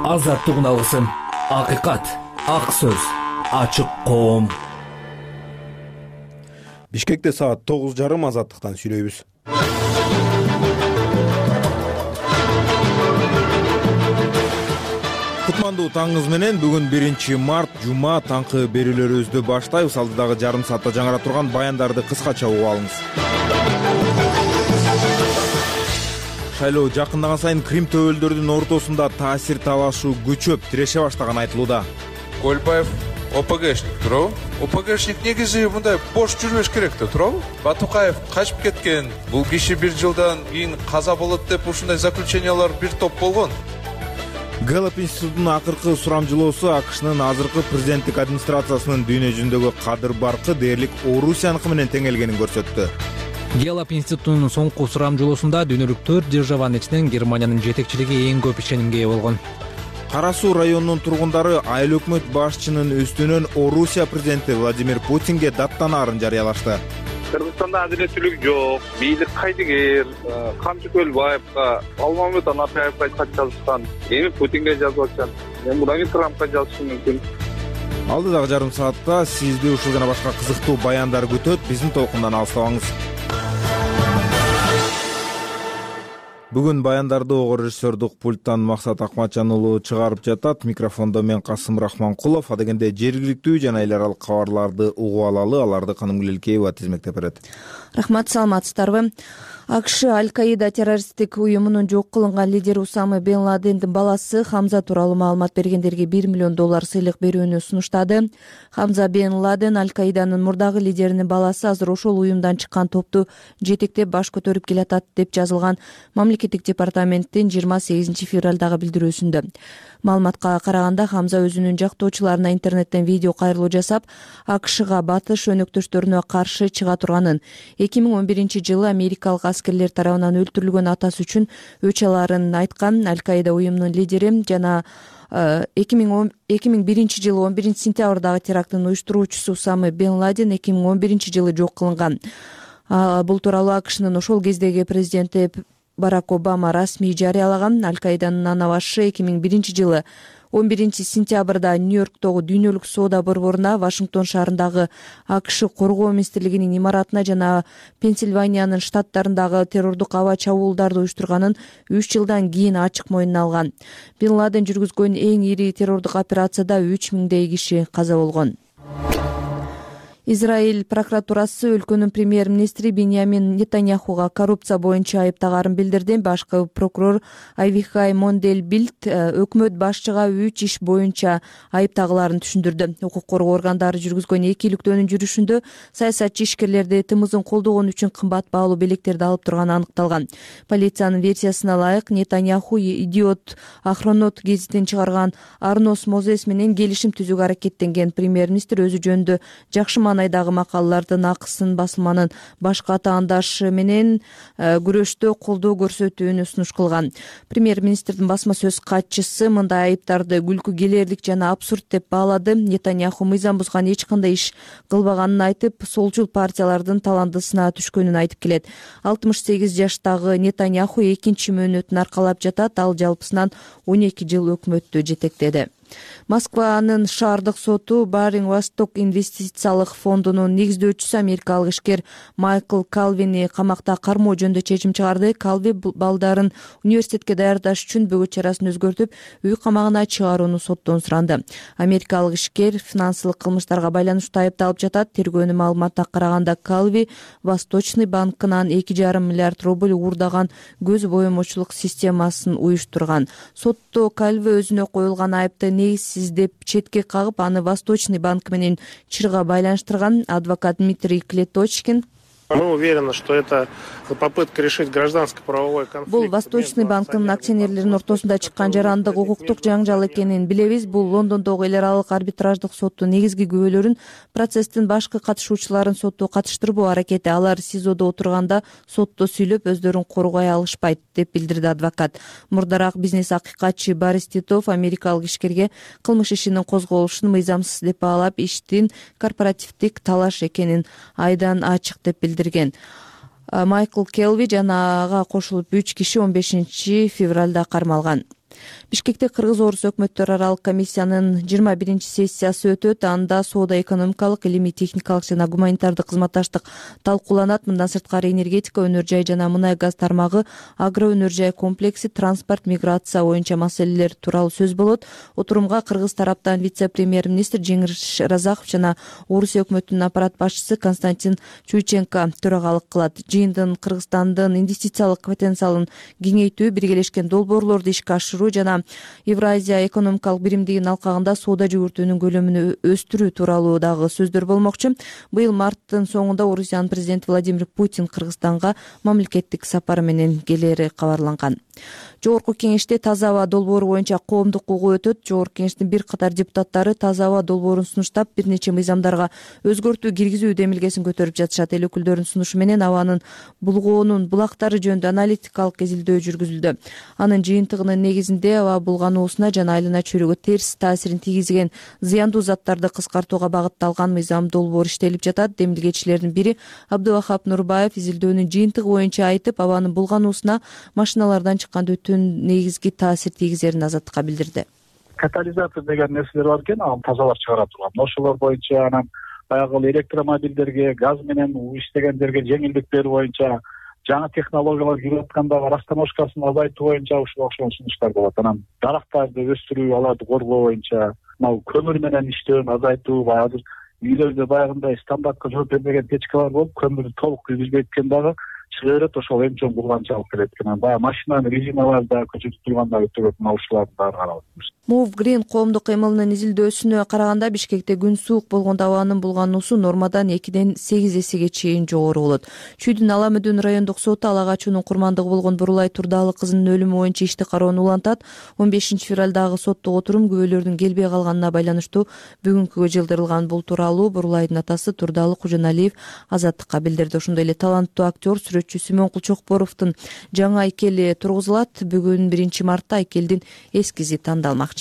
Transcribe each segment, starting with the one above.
Азаттык алгысым, акыйкат, ак сөз, ачык коом. Бишкекте саат 9:30 азаттыктан сүйлөйбүз. Кутмандуу таңыңыз менен. Бүгүн 1 март жума, таңкы берүүлөрүбүздү баштайбыз. Алдыдагы жарым саатта жаңыра турган баяндарды кыскача угуп алыңыз. Шайлоо жакындаган сайын Крим төбөлдөрдүн ортосунда таасир талашуу күчөп, тиреше баштаганы айтылууда. Көлбаев ОПГшник туурабы? ОПГшник негизи мындай бош жүрбөш керек да, туурабы? Батукаев качып кеткен. Бул киши 1 жылдан кийин каза болот деп ушундай заключениялар бир топ болгон. Гэллоп институтунун акыркы сурамжылоосу АКШнын азыркы президенттик администрациясынын дүйнө жүзүндөгү кадыр баркы дээрлик Орусияныкы менен тең келгенин көрсөттү. Гэллоп институтунун соңку сурамжылоосунда дүйнөлүк 4 державанын ичинен Германиянын жетекчилиги эң көп ишенимге ээ болгон. Кара Суу районунун тургундары айыл өкмөт башчынын үстүнөн Орусия президенти Владимир Путинге даттанаарын жарыялашты. Кыргызстанда адилеттүүлүк жок, бийлик кайдыгер, Камчы Көлбаевга, Алмамет Анапаевга кат жазышкан, эми Путинге жазып атышат. Мен муну Трампка жазышым мүмкүн. Алдыдагы жарым саатта сизди ушул жана башка кызыктуу баяндар күтөт. Биздин толкундан алыстабаңыз. Бүгүн баяндарды ого режиссердук пульттан Максат Акматжан уулу чыгарып жатат. Микрофондо мен Касым Рахманкулов. Адегенде жергиликтүү жана эл аралык кабарларды угуп алалы. Аларды Канымгүл Элкеева тизмектеп берет. Рахмат, саламатсыздарбы? АКШ Аль-Каида террористтик уюмунун жок кылынган лидери Усама бен Ладендин баласы Хамза тууралуу маалымат бергендерге $1 миллион сыйлык берүүнү сунуштады. Хамза бен Ладен Аль-Каиданын мурдагы лидеринин баласы азыр ошол уюмдан чыккан топту жетектеп баш көтөрүп келатат деп жазылган мамлекеттик департаменттин 28 февралдагы билдирүүсүндө. Маалыматка караганда Хамза өзүнүн жактоочуларына интернеттен видео кайрылуу жасап, АКШга батыш өнөктөштөрүнө каршы чыга турганын, 2011 жылы америкалык аскерлер тарабынан өлтүрүлгөн атасы үчүн өч аларын айткан. Аль-Каида уюмунун лидери жана 2001 жылы 11 сентябрдагы терактын уюштуруучусу Усама бен Ладен 2011 жылы жок кылынган. Бул тууралуу АКШнын ошол кездеги президенти Барак Обама расмий жарыялаган. Аль-Каиданын ана башы 2001 жылы 11 сентябрда Нью-Йорктогу дүйнөлүк соода борборуна, Вашингтон шаарындагы АКШ коргоо министрлигинин имаратына жана Пенсильваниянын штаттарындагы террордук аба чабуулдарды уюштурганын 3 жылдан кийин ачык мойнуна алган. Бен Ладен жүргүзгөн эң ири террордук операцияда 3000 киши каза болгон. Израиль прокуратурасы өлкөнүн премьер-министри Биньямин Нетаньяхуга коррупция боюнча айыптагаарын билдирди. Башкы прокурор Авихай Мондельбильд өкмөт башчыга 3 иш боюнча айыптагыларын түшүндүрдү. Укук коргоо органдары жүргүзгөн 2 иликтөөнүн жүрүшүндө саясатчы ишкерлерди тымызын колдогон үчүн кымбат баалуу белектерди алып турганы аныкталган. Полициянын версиясына ылайык, Нетаньяху Идиот Ахронот гезитин чыгарган Арнос Мозес менен келишим түзүүгө аракеттенген. Премьер-министр өзү жөнүндө жакшы айдагы макалалардын акысын басылманын башка атаандашы менен күрөштө колдоо көрсөтүүнү сунуш кылган. Премьер-министрдин басма сөз катчысы мындай айыптарды күлкү келерлик жана абсурд деп баалады. Нетаньяху мыйзам бузган эч кандай иш кылбаганын айтып, солчул партиялардын таландысына түшкөнүн айтып келет. 68 жаштагы Нетаньяху экинчи мөөнөтүн аркалап жатат. Ал жалпысынан 12 жыл өкмөттү жетектеди. Москванын шаардык соту Баринг Восток инвестициялык фондунун негиздөөчүсү америкалык ишкер Майкл Калвини камакта кармоо жөнүндө чечим чыгарды. Калви балдарын университетке даярдаш үчүн бөгөт чарасын өзгөртүп, үй камагына чыгарууну соттон суранды. Америкалык ишкер финансылык кылмыштарга байланыштуу айыпталып жатат. Тергөөнүн маалыматына караганда Калви Восточный банкынан 2,5 миллиард рубль уурдаган көз боемочулук системасын уюштурган. Сотто Калви өзүнө коюлган айыпты негизсиз деп четке кагып, аны Восточный банк менен чырга байланыштырган. Адвокат Дмитрий Клеточкин: Мы уверены, что это попытка решить гражданско-правовой конфликт. Бул Восточный банктын акционерлеринин ортосунда чыккан жарандык укуктук жаңжал экенин билебиз. Бул Лондондогу эл аралык арбитраждык соттун негизги күбөлөрүн процесстин башкы катышуучуларын сотто катыштырбоо аракети. Алар СИЗОдо отурганда сотто сүйлөп өздөрүн коргой алышпайт деп билдирди адвокат. Мурдараак бизнес акыйкатчы Борис Титов америкалык ишкерге кылмыш ишинин козголушун мыйзамсыз деп баалап, иштин корпоративдик талаш экенин айдан ачык деп билдирген. Майкл Келви жана ага кошулуп 3 киши 15 февралда кармалган. Бишкекте кыргыз-орус өкмөттөр аралык комиссиянын 21 сессиясы өтөт. Анда соода экономикалык, илимий техникалык жана гуманитардык кызматташтык талкууланат. Мындан сырткары энергетика, өнөр жай жана мунай газ тармагы, агро өнөр жай комплекси, транспорт, миграция боюнча маселелер тууралуу сөз болот. Отурумга кыргыз тараптан вице-премьер-министр Жеңиш Разаков жана Орусия өкмөтүнүн аппарат башчысы Константин Чуйченко төрагалык кылат. Жыйындын Кыргызстандын инвестициялык потенциалын кеңейтүү, биргелешкен долбоорлорду ишке ашыруу жана Евразия экономикалык биримдигинин алкагында соода жүгүртүүнүн көлөмүн өстүрүү тууралуу дагы сөздөр болмокчу. Быйыл марттын соңунда Орусиянын президенти Владимир Путин Кыргызстанга мамлекеттик сапары менен келери кабарланган. Жогорку кеңеште таза аба долбоору боюнча коомдук угуу өтөт. Жогорку кеңештин бир катар депутаттары таза аба долбоорун сунуштап, бир нече мыйзамдарга өзгөртүү киргизүү демилгесин көтөрүп жатышат. Эл өкүлдөрүнүн сунушу менен абанын булгоонун булактары жөнүндө аналитикалык изилдөө жүргүзүлдү. Анын жыйынтыгынын негизинде аба булгануусуна жана айлана чөйрөгө терс таасирин тийгизген зыяндуу заттарды кыскартууга багытталган мыйзам долбоор иштелип жатат. Демилгечилердин бири Абдывахап Нурбаев изилдөөнүн жыйынтыгы боюнча айтып, абанын булгануусуна машиналардан чыккан өтүн негизги таасир тийгизерин азаттыкка билдирди. Катализатор деген нерселер бар экен, ал тазалап чыгара турган. Ошолор боюнча анан баягы электромобилдерге, газ менен иштегендерге жеңилдиктер боюнча, жаңы технологиялар кирип аткандагы растаможкасын азайтуу боюнча ушул сунуштар болот. Анан дарактарды өстүрүү, аларды коргоо боюнча, көмүр менен иштөөнү азайтуу, азыр үйлөрдө баягындай стандартка жооп бербеген печкалар болуп, көмүрдү толук киргизбейт экен дагы, чыга берет, ошол эң чоң булганчы алып келет экен. Баягы машинанын резиналары да көчөтүп турганда өтө көп ушуларды баары каралат. Move Green коомдук кыймылынын изилдөөсүнө караганда Бишкекте күн суук болгондо абанын булгануусу нормадан 2-ден 8 эсеге чейин жогору болот. Чүйдүн Аламүдүн райондук соту ала качуунун курмандыгы болгон Бурулай Турдалы кызынын өлүмү боюнча ишти кароону улантат. 15 февралдагы соттук отурум күбөлөрдүн келбей калганына байланыштуу бүгүнкүгө жылдырылган. Бул тууралуу Бурулайдын атасы Турдалы Кужаналиев азаттыкка билдирди. Ошондой эле таланттуу актер, сүрөтчү Симон Кулчокборовдун жаңы айкели тургузулат. Бүгүн 1 мартта айкелдин эскизи тандалмак.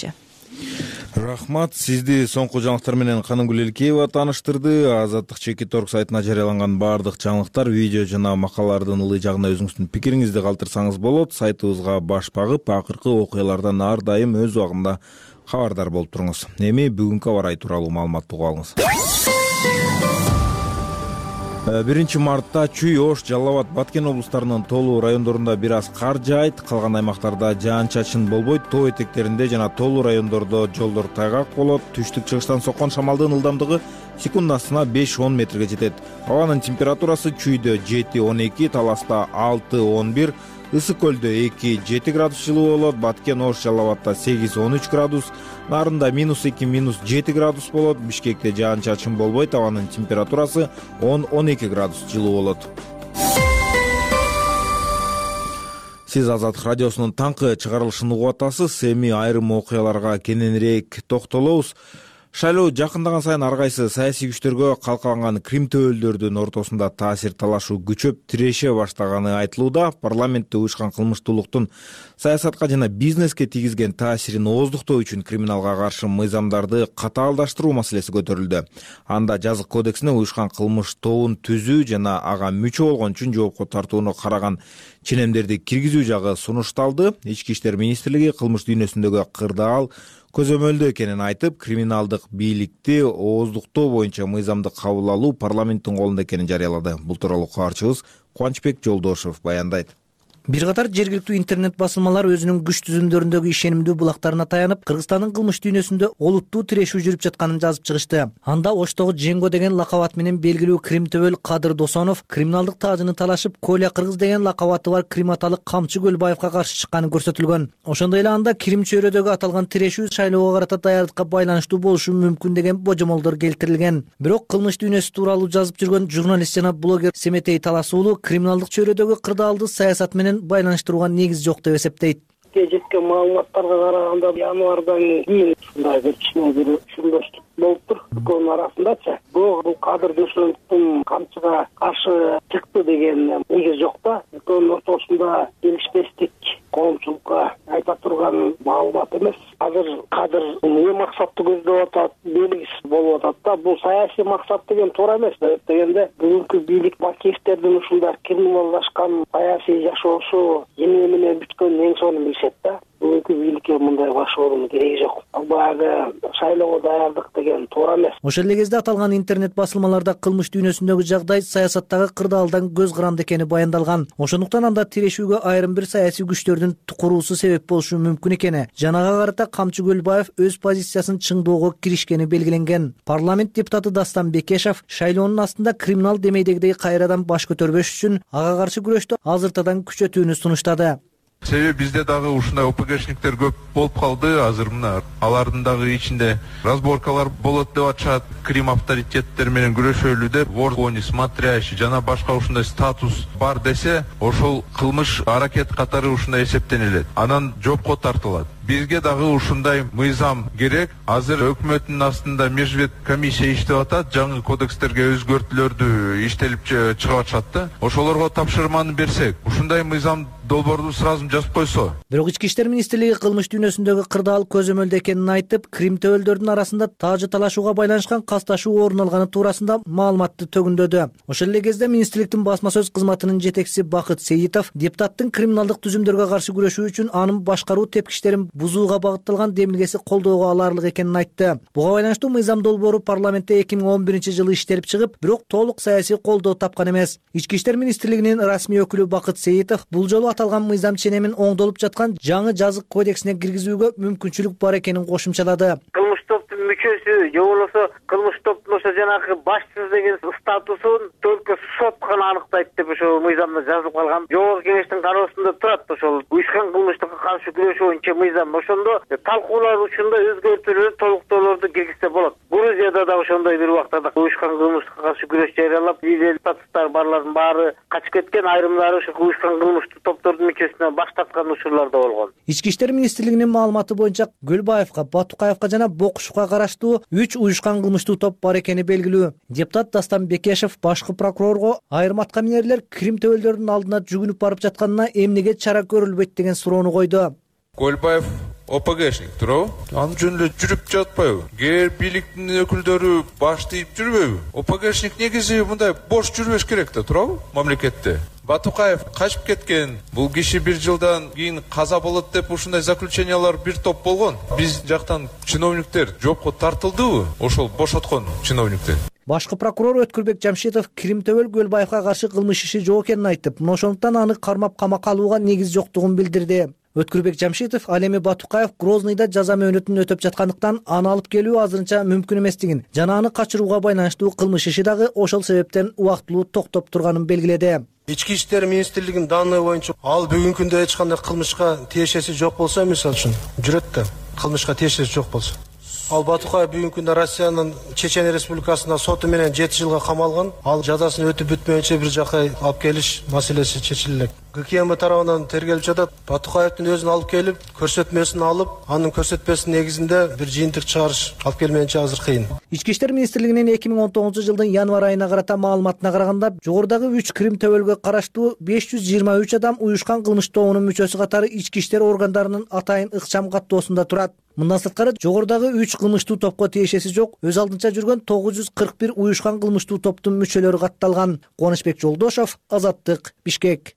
Рахмат, сизди соңку жаңылыктар менен Канымгүл Элкеева тааныштырды. Азаттык Чеки.org сайтына жарыяланган баардык жаңылыктар, видео жана макалалардын ылый жагына өзүңүздүн пикириңизди калтырсаңыз болот. Сайтыбызга баш багып, акыркы окуялардан ар дайым өз убагында кабардар болуп туруңуз. Эми бүгүнкү аба ырайы тууралуу маалыматты угуп алыңыз. 1 мартта Чүй, Ош, Жалал Абад, Баткен облустарынын тоолуу райондорунда бир аз кар жаайт. Калган аймактарда жаан-чачын болбойт. Тоо этектеринде жана тоолуу райондордо жолдор тайгак болот. Түштүк-чыгыштан соккон шамалдын ылдамдыгы секундасына 5-10 метрге жетет. Абанын температурасы Чүйдө 7-12, Таласта 6-11, Ысык көлдө 2-7 градус жылуу болот. Баткен, Ош, Жалал Абадта 8-13 градус, Нарында -2, -7 градус болот. Бишкекте жаан-чачын болбойт. Абанын температурасы 10-12 градус жылуу болот. Сиз Азаттык радиосунун таңкы чыгарылышын угуп атасыз. Эми айрым окуяларга кененирээк токтолобуз. Шайлоо жакындаган сайын ар кайсы саясий күчтөргө калкаланган Крим төбөлдөрдүн ортосунда таасир талашуу күчөп тиреше баштаганы айтылууда. Парламентте уюшкан кылмыштуулуктун саясатка жана бизнеске тийгизген таасирин ооздуктоо үчүн криминалга каршы мыйзамдарды катаалдаштыруу маселеси көтөрүлдү. Анда жазык кодексине уюшкан кылмыш тобун түзүү жана ага мүчө болгон үчүн жоопко тартууну караган ченемдерди киргизүү жагы сунушталды. Ички иштер министрлиги кылмыш дүйнөсүндөгү кырдаал көзөмөлдө экенин айтып, криминалдык бийликти ооздуктоо боюнча мыйзамды кабыл алуу парламенттин колунда экенин жарыялады. Бул тууралуу кабарчыбыз Кубанычбек Жолдошев баяндайт. Бир катар жергиликтүү интернет басылмалар өзүнүн күч түзүмдөрүндөгү ишенимдүү булактарына таянып, Кыргызстандын кылмыш дүйнөсүндө олуттуу тирешүү жүрүп жатканын жазып чыгышты. Анда Оштогу Женго деген лакабат менен белгилүү Крим төбөл Кадыр Досонов криминалдык таажыны талашып, Коля Кыргыз деген лакабаты бар Криматалык Камчы Көлбаевка каршы чыкканы көрсөтүлгөн. Ошондой эле анда Крим чөйрөдөгү аталган тирешүү шайлоого карата даярдыкка байланыштуу болушу мүмкүн деген божомолдор келтирилген. Бирок кылмыш дүйнөсү тууралуу жазып жүргөн журналист жана блогер Семетей Талас уулу криминалдык чөйрөдөгү кырдаалды саясат менен байланыштырууга негиз жок деп эсептейт. Жеткен маалыматтарга караганда январдан кийин ушундай бир кичине бир түшүнбөстүк болуптур экөөнүн арасындачы. Бул Кадыр Досоновдун камчыга каршы чыкты деген негиз жок да. Экөөнүн ортосунда келишпестик коомчулукка айта турган маалымат эмес. Азыр Кадыр эмне максатты көздөп атат, белгисиз болуп атат да. Бул саясий максат деген туура эмес. Дегенде бүгүнкү бийлик Бакиевтердин ушундай криминалдашкан саясий жашоосу эмне менен бүткөнүн эң сонун билишет да. Бул өзгөчө бийликке мындай баш болуунун кереги жок. Ал баягы шайлоого даярдык деген туура эмес. Ошол эле кезде аталган интернет басылмаларда кылмыш дүйнөсүндөгү жагдай саясаттагы кырдаалдан көз каранды экени баяндалган. Ошондуктан анда тирешүүгө айрым бир саясий күчтөрдүн куруусу себеп болушу мүмкүн экени жана ага карата Камчы Көлбаев өз позициясын чыңдоого киришкени белгиленген. Парламент депутаты Дастан Бекешев шайлоонун астында криминал демейдегидей кайрадан баш көтөрбөш үчүн ага каршы күрөштү азыртадан күчөтүүнү сунуштады. Себеби bizde дагы ушундай ОПГшниктер көп болуп калды. Азыр мына алардын дагы ичинде разборкалар болот деп атышат. Крим авторитеттери менен күрөшөлү деп вор смотрящий жана башка ушундай статус бар десе, ошол кылмыш аракет катары ушундай эсептенилет. Анан жоопко тартылат. Бизге дагы ушундай мыйзам керек. Азыр өкмөттүн астында межвет комиссия иштеп атат. Жаңы кодекстерге өзгөртүүлөрдү иштелип чыгып атышат да. Ошолорго тапшырманы берсек, ушундай мыйзам долбоорду сразу жазып койсо. Бирок Ички иштер министрлиги кылмыш дүйнөсүндөгү кырдаал көзөмөлдө экенин айтып, Крим төбөлдөрдүн арасында таажы талашууга байланышкан касташуу орун алганы туурасында маалыматты төгүндөдү. Ошол эле кезде министрликтин басма сөз кызматынын жетекчиси Бакыт Сейитов депутаттын криминалдык түзүмдөргө каршы күрөшүү үчүн анын башкаруу тепкичтерин бузууга багытталган демилгеси колдоого аларлык экенин айтты. Буга байланыштуу мыйзам долбоору парламентте 2011-жылы иштелип чыгып, бирок толук саясий колдоо тапкан эмес. Ички иштер министрлигинин расмий өкүлү Бакыт Сейитов бул жолу аталган мыйзам ченемин оңдолуп жаткан жаңы жазык кодексине киргизүүгө мүмкүнчүлүк бар экенин кошумчалады. Кылмыш топтун мүчөсү же болбосо кылмыш топтун ошо жанагы башчысы деген статусун только сот гана анықтайт деп ошо мыйзамда жазылып калган. Жогорку кеңештин кароосунда турат ошол уюшкан кылмыштыкка каршы күрөшүү боюнча мыйзам. Ошондо талкуулар учурунда өзгөртүүлөр, толуктоолорду киргизсе болот. Грузияда да ошондой бир убактарда уюшкан кылмыштыкка каршы күрөш жарыялап, лидер статустар барлардын баары качып кеткен, айрымдары ошо уюшкан кылмыштык топтордун мүчөсүнө баш тарткан учурлар да болгон. Ички иштер министрлигинин маалыматы боюнча Көлбаевка, Батукаевка жана Бокушевка караштуу 3 уюшкан кылмыштуу топ бар экени белгилүү. Депутат Дастан Бекешев башкы прокурорго айрым аткаминерлер Крим төбөлдөрдүн алдына жүгүнүп барып жатканына эмнеге чара көрүлбөйт деген суроону койду. Көлбаев ОПГшник туурабы? Анын жөнүндө жүрүп жатпайбы? Кээ бийликтин өкүлдөрү баш тийип жүрбөйбү? ОПГшник негизи мындай бош жүрбөш керек да, туурабы? Мамлекетте. Батукаев качып кеткен. Бул киши 1 жылдан кийин каза болот деп ушундай заключениялар бир топ болгон. Биз жактан чиновниктер жоопко тартылдыбы? Ошол бошоткон чиновниктер. Башкы прокурор Өткүрбек Жамшитов Крим төбөл Көлбаевка каршы кылмыш иши жок экенин айтып, ошондуктан аны кармап камакка алууга негиз жоктугун билдирди. Өткүрбек Жамшитов ал эми Батукаев Грозныйда жаза мөөнөтүн өтөп жаткандыктан аны алып келүү азырынча мүмкүн эместигин жана аны качырууга байланыштуу кылмыш иши дагы ошол себептен убактылуу токтоп турганын белгиледи. Ички иштер министрлигинин данные боюнча ал бүгүнкү күндө эч кандай кылмышка тиешеси жок болсо, мисалы үчүн жүрөт да, кылмышка тиешеси жок болсо. Ал Батукаев бүгүнкү күндө Россиянын Чечен Республикасында соту менен 7 жылга камалган. Ал жазасын өтүп бүтмөйүнчө бир жака алып келиш маселеси чечилет. ГКМ тарабынан тергелип жатат. Батукаевдин өзүн алып келип, көрсөтмөсүн алып, анын көрсөтмөсүнүн негизинде бир жыйынтык чыгарыш алып келмейинче азыр кыйын. Ички иштер министрлигинин 2019-жылдын январь айына карата маалыматына караганда, жогорудагы 3 Крим төбөлгө караштуу 523 адам уюшкан кылмыш тобунун мүчөсү катары ички иштер органдарынын атайын ыкчам каттоосунда турат. Мындан сырткары жогорудагы 3 кылмыштуу топко тиешеси жок, өз алдынча жүргөн 941 уюшкан кылмыштуу топтун мүчөлөрү катталган. Кубанычбек Жолдошов, Азаттык, Бишкек.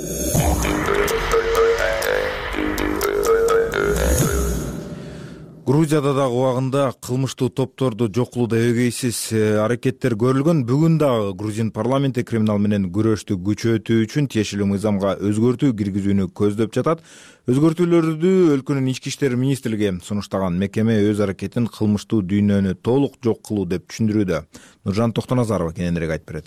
Грузияда дагы убагында кылмыштуу топторду жок кылууда эгейсиз аракеттер көрүлгөн. Бүгүн дагы грузин парламенти криминал менен күрөштү күчөтүү үчүн тиешелүү мыйзамга өзгөртүү киргизүүнү көздөп жатат. Өзгөртүүлөрдү өлкөнүн ички иштер министрлиги сунуштаган. Мекеме өз аракетин кылмыштуу дүйнөнү толук жок кылуу деп түшүндүрүүдө. Нуржан Токтоназарова кененирээк айтып берет.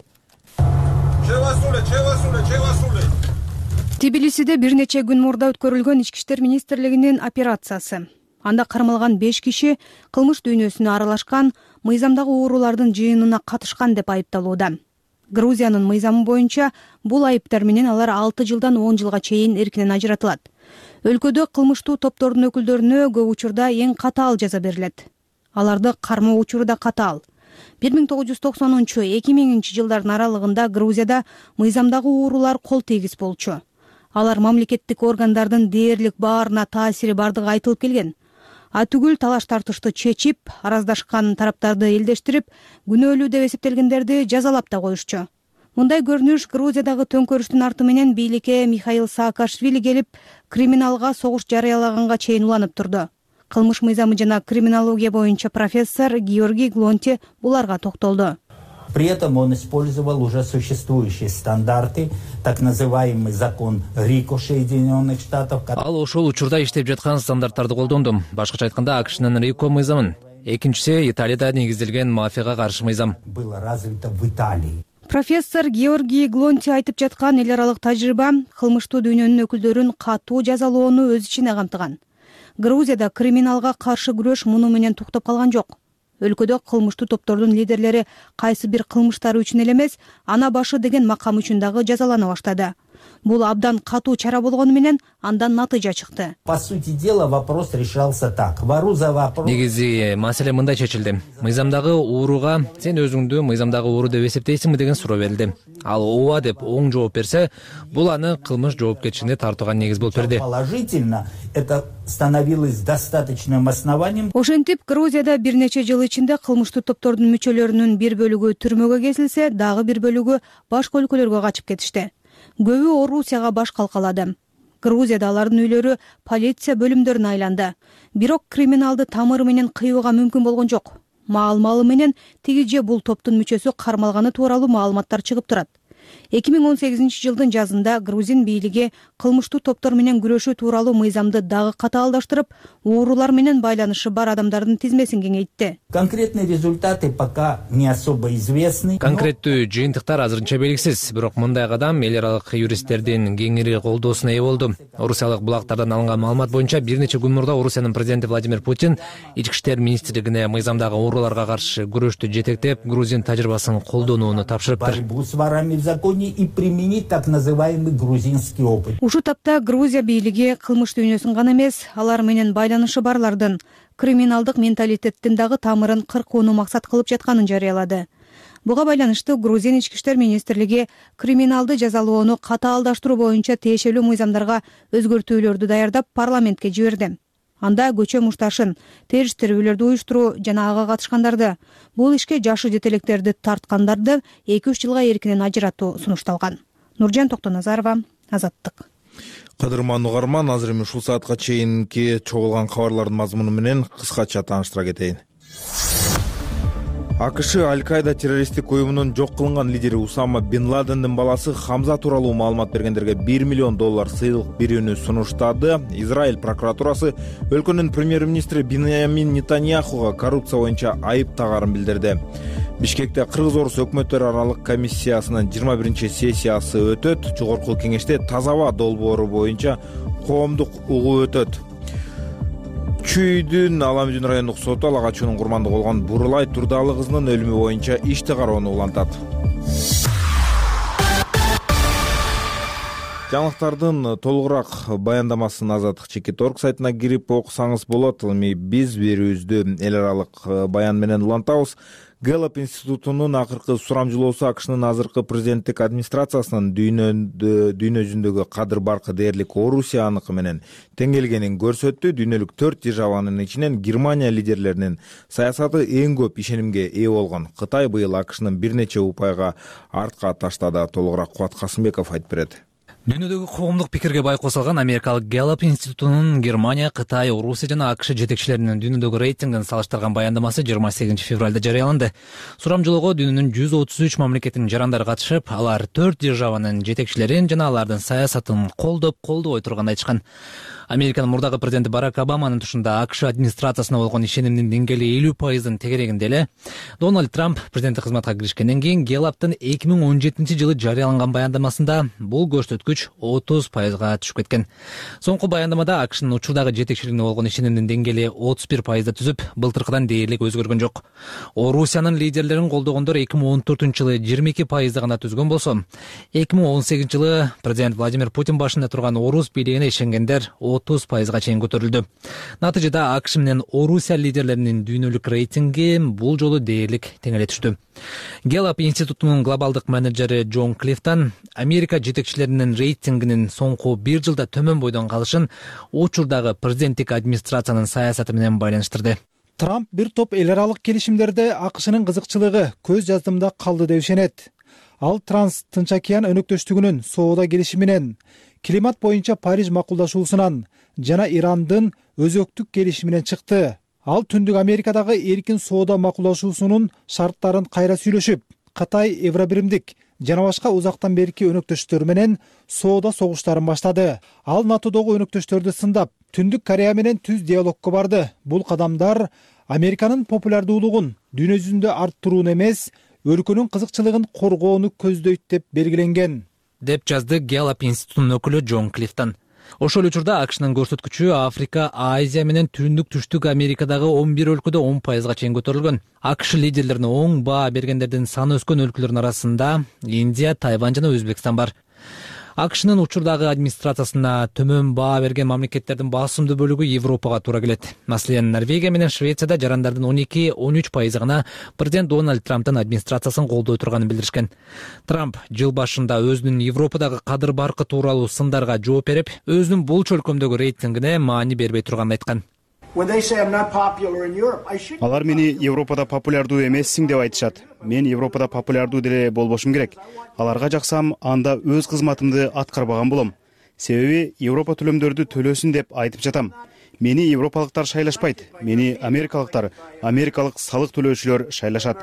Тбилисиде бир нече күн мурда өткөрүлгөн ички иштер министрлигинин операциясы. Анда кармалган 5 киши кылмыш дүйнөсүнө аралашкан, мыйзамдагы уурулардын жыйынына катышкан деп айыпталууда. Грузиянын мыйзамы боюнча бул айыптар менен алар 6 жылдан 10 жылга чейин эркинен ажыратылат. Өлкөдө кылмыштуу топтордун өкүлдөрүнө көп учурда эң катаал жаза берилет. Аларды кармоо учуру да катаал. 1990-2000 жылдардын аралыгында Грузияда мыйзамдагы уурулар кол тийгиз болчу. Алар мамлекеттик органдардын дээрлик баарына таасири бардыгы айтылып келген. Атүгүл талаш тартышты чечип, араздашкан тараптарды элдештирип, күнөөлүү деп эсептелгендерди жазалап да коюшчу. Мындай көрүнүш Грузиядагы төңкөрүштүн арты менен бийликке Михаил Саакашвили келип, криминалга согуш жарыялаганга чейин уланып турду. Кылмыш мыйзамы жана криминология боюнча профессор Георгий Глонти буларга токтолду. При этом он использовал уже существующие стандарты, так называемый закон РИКО Соединенных Штатов. Ал ошол учурда иштеп жаткан стандарттарды колдондум. Башкача айтканда, АКШнын РИКО мыйзамын. Экинчиси Италияда негизделген мафияга каршы мыйзам. Было развито в Италии. Профессор Георгий Глонти айтып жаткан эл аралык тажрыйба кылмыштуу дүйнөнүн өкүлдөрүн катуу жазалоону өз ичине камтыган. Грузияда криминалга каршы күрөш муну менен токтоп калган жок. Өлкөдө кылмыштуу топтордун лидерлери кайсы бир кылмыштары үчүн эле эмес, ана башы деген макам үчүн дагы жазалана баштады. Бул абдан катуу чара болгону менен андан натыйжа чыкты. По сути дела, вопрос решался так. Вору за вопрос. Негизи маселе мындай чечилди. Мыйзамдагы ууруга сен өзүңдү мыйзамдагы ууру деп эсептейсиңби деген суроо берилди. Ал ооба деп оң жооп берсе, бул аны кылмыш жоопкерчилигине тартууга негиз болуп берди. Положительно, это становилось достаточным основанием. Ошентип, Грузияда бир нече жыл ичинде кылмыштуу топтордун мүчөлөрүнүн бир бөлүгү түрмөгө кезилсе, дагы бир бөлүгү башка өлкөлөргө качып кетишти. Көбү Орусияга баш калкалады. Грузияда алардын үйлөрү полиция бөлүмдөрүнө айланды. Бирок криминалды тамыры менен кыюуга мүмкүн болгон жок. Маал-малы менен тиги же бул топтун мүчөсү кармалганы тууралуу маалыматтар чыгып турат. 2018-жылдын жазында грузин бийлиги кылмыштуу топтор менен күрөшүү тууралуу мыйзамды дагы катаалдаштырып, уурулар менен байланышы бар адамдардын тизмесин кеңейтти. Конкретные результаты пока не особо известны. Конкреттүү жыйынтыктар азырынча белгисиз, бирок мындай кадам эл аралык юристтердин кеңири колдоосуна ээ болду. Орусиялык булактардан алынган маалымат боюнча бир нече күн мурда Орусиянын президенти Владимир Путин Ички иштер министрлигине мыйзамдагы ууруларга каршы күрөштү жетектеп, грузин тажрыйбасын колдонууну тапшырыптыр. И применить так называемый грузинский опыт. Ушу тапта Грузия бийлиги кылмыш дүйнөсүн гана эмес, алар менен байланышы барлардын криминалдык менталитеттин дагы тамырын кыркууну максат кылып жатканын жарыялады. Буга байланыштуу Грузин ички иштер министрлиги криминалды жазалоону катаалдаштыруу боюнча тиешелүү мыйзамдарга өзгөртүүлөрдү даярдап парламентке жиберди. Анда көчө мушташын, териштирүүлөрдү уюштуруу жана ага катышкандарды, бул ишке жашы жетелектерди тарткандарды 2-3 жылга эркинен ажыратуу сунушталган. Нуржан Токтоназарова, Азаттык. Кадырман угарман, азыр эми ушул саатка чейинки чогулган кабарлардын мазмуну менен кыскача тааныштыра кетейин. АКШ Аль-Каида террористтик уюмунун жок кылынган лидери Усама бин Ладендин баласы Хамза тууралуу маалымат бергендерге $1 миллион сыйлык берүүнү сунуштады. Израиль прокуратурасы өлкөнүн премьер-министри Биньямин Нетаньяхуга коррупция боюнча айып тагарын билдирди. Бишкекте Кыргыз-Орус өкмөттөр аралык комиссиясынын 21-сессиясы өтөт. Жогорку кеңеште таза аба долбоору боюнча коомдук угуу өтөт. Чүйдүн Аламүдүн райондук соту ала качуунун курмандыгы болгон Бурулай Турдалы кызынын өлүмү боюнча ишти кароону улантат. Жаңылыктардын толугураак баяндамасын Азаттык Чекит.орг сайтына кирип окусаңыз болот. Эми биз берүүбүздү эл аралык баян менен улантабыз. Гэллап институтунун акыркы сурамжылоосу АКШнын азыркы президенттик администрациясынын дүйнө жүзүндөгү кадыр баркы дээрлик Орусия аныкы менен тең келгенин көрсөттү. Дүйнөлүк 4 державанын ичинен Германия лидерлеринин саясаты эң көп ишенимге ээ болгон. Кытай быйыл АКШнын бир нече упайга артка таштады. Толугураак Кубат Касымбеков айтып берет. Дүйнөдөгү коомдук пикирге бай косулган америкалык Гэллап институтунун Германия, Кытай, Орусия жана АКШ жетекчилеринин дүйнөдөгү рейтингин салыштырган баяндамасы 28 февралда жарыяланды. Сурамжылоого дүйнөнүн 133 мамлекетинин жарандары катышып, алар 4 державанын жетекчилерин жана алардын саясатын колдобой турганын айтышкан. Американын мурдагы президенти Барак Обаманын тушунда АКШ администрациясына болгон ишенимдин деңгээли 50% тегерегинде эле. Дональд Трамп президенттик кызматка киришкенден кийин Гэллаптын 2017-жылы жарыяланган баяндамасында бул көрсөткүч 30%га түшүп кеткен. Соңку баяндамада АКШнын учурдагы жетекчилигине болгон ишенимдин деңгээли 31%да түзүп, былтыркыдан дээрлик өзгөргөн жок. Орусиянын лидерлерин колдогондор 2014-жылы 22%да гана түзгөн болсо, 2018-жылы президент Владимир Путин башында турган орус бийлигине ишенгендер 30%га чейин көтөрүлдү. Натыйжада АКШ менен Орусия лидерлеринин дүйнөлүк рейтинги бул жолу дээрлик теңеле түштү. Гэллап институтунун глобалдык менеджери Джон Клифтон Америка жетекчилеринин рейтингинин соңку 1 жылда төмөн бойдон калышын учурдагы президенттик администрациянын саясаты менен байланыштырды. Трамп бир топ эл аралык келишимдерде АКШнын кызыкчылыгы көз жаздымда калды деп ишенет. Ал Транс-Тынч океан өнөктөштүгүнүн соода келишиминен, климат боюнча Париж макулдашуусунан жана Ирандын өзөктүк келишиминен чыкты. Ал Түндүк Америкадагы эркин соода макулдашуусунун шарттарын кайра сүйлөшүп, Кытай, Евробиримдик жана башка узактан берки өнөктөштөр менен соода согуштарын баштады. Ал НАТОдогу өнөктөштөрдү сындап, Түндүк Корея менен түз диалогко барды. Бул кадамдар Американын популярдуулугун дүйнө жүзүндө арттырууну эмес, өлкөнүн кызыкчылыгын коргоону көздөйт деп белгиленген, деп жазды Gallup институтунун өкүлү Джон Клифтон. Ошол учурда АКШнын көрсөткүчү Африка, Азия менен Түштүк Америкадагы 11 өлкөдө 10%га чейин көтөрүлгөн. АКШ лидерлерине оң баа бергендердин саны өскөн өлкөлөрдүн арасында Индия, Тайвань жана Өзбекстан бар. АКШнын учурдагы администрациясына төмөн баа берген мамлекеттердин басымдуу бөлүгү Европага туура келет. Маселен, Норвегия менен Швецияда жарандардын 12-13% гана президент Дональд Трамптын администрациясын колдой турганын билдиришкен. Трамп жыл башында өзүнүн Европадагы кадыр баркы тууралуу сындарга жооп берип, өзүнүн бул чөлкөмдөгү рейтингине маани бербей турганын айткан. Алар мени Европада популярдуу эмессиң деп айтышат. Мен Европада популярдуу деле болбошум керек. Аларга жаксам, анда өз кызматымды аткарбаган болом. Себеби Европа төлөмдөрдү төлөсүн деп айтып жатам. Мени европалыктар шайлашпайт. Мени америкалык салык төлөөчүлөр шайлашат.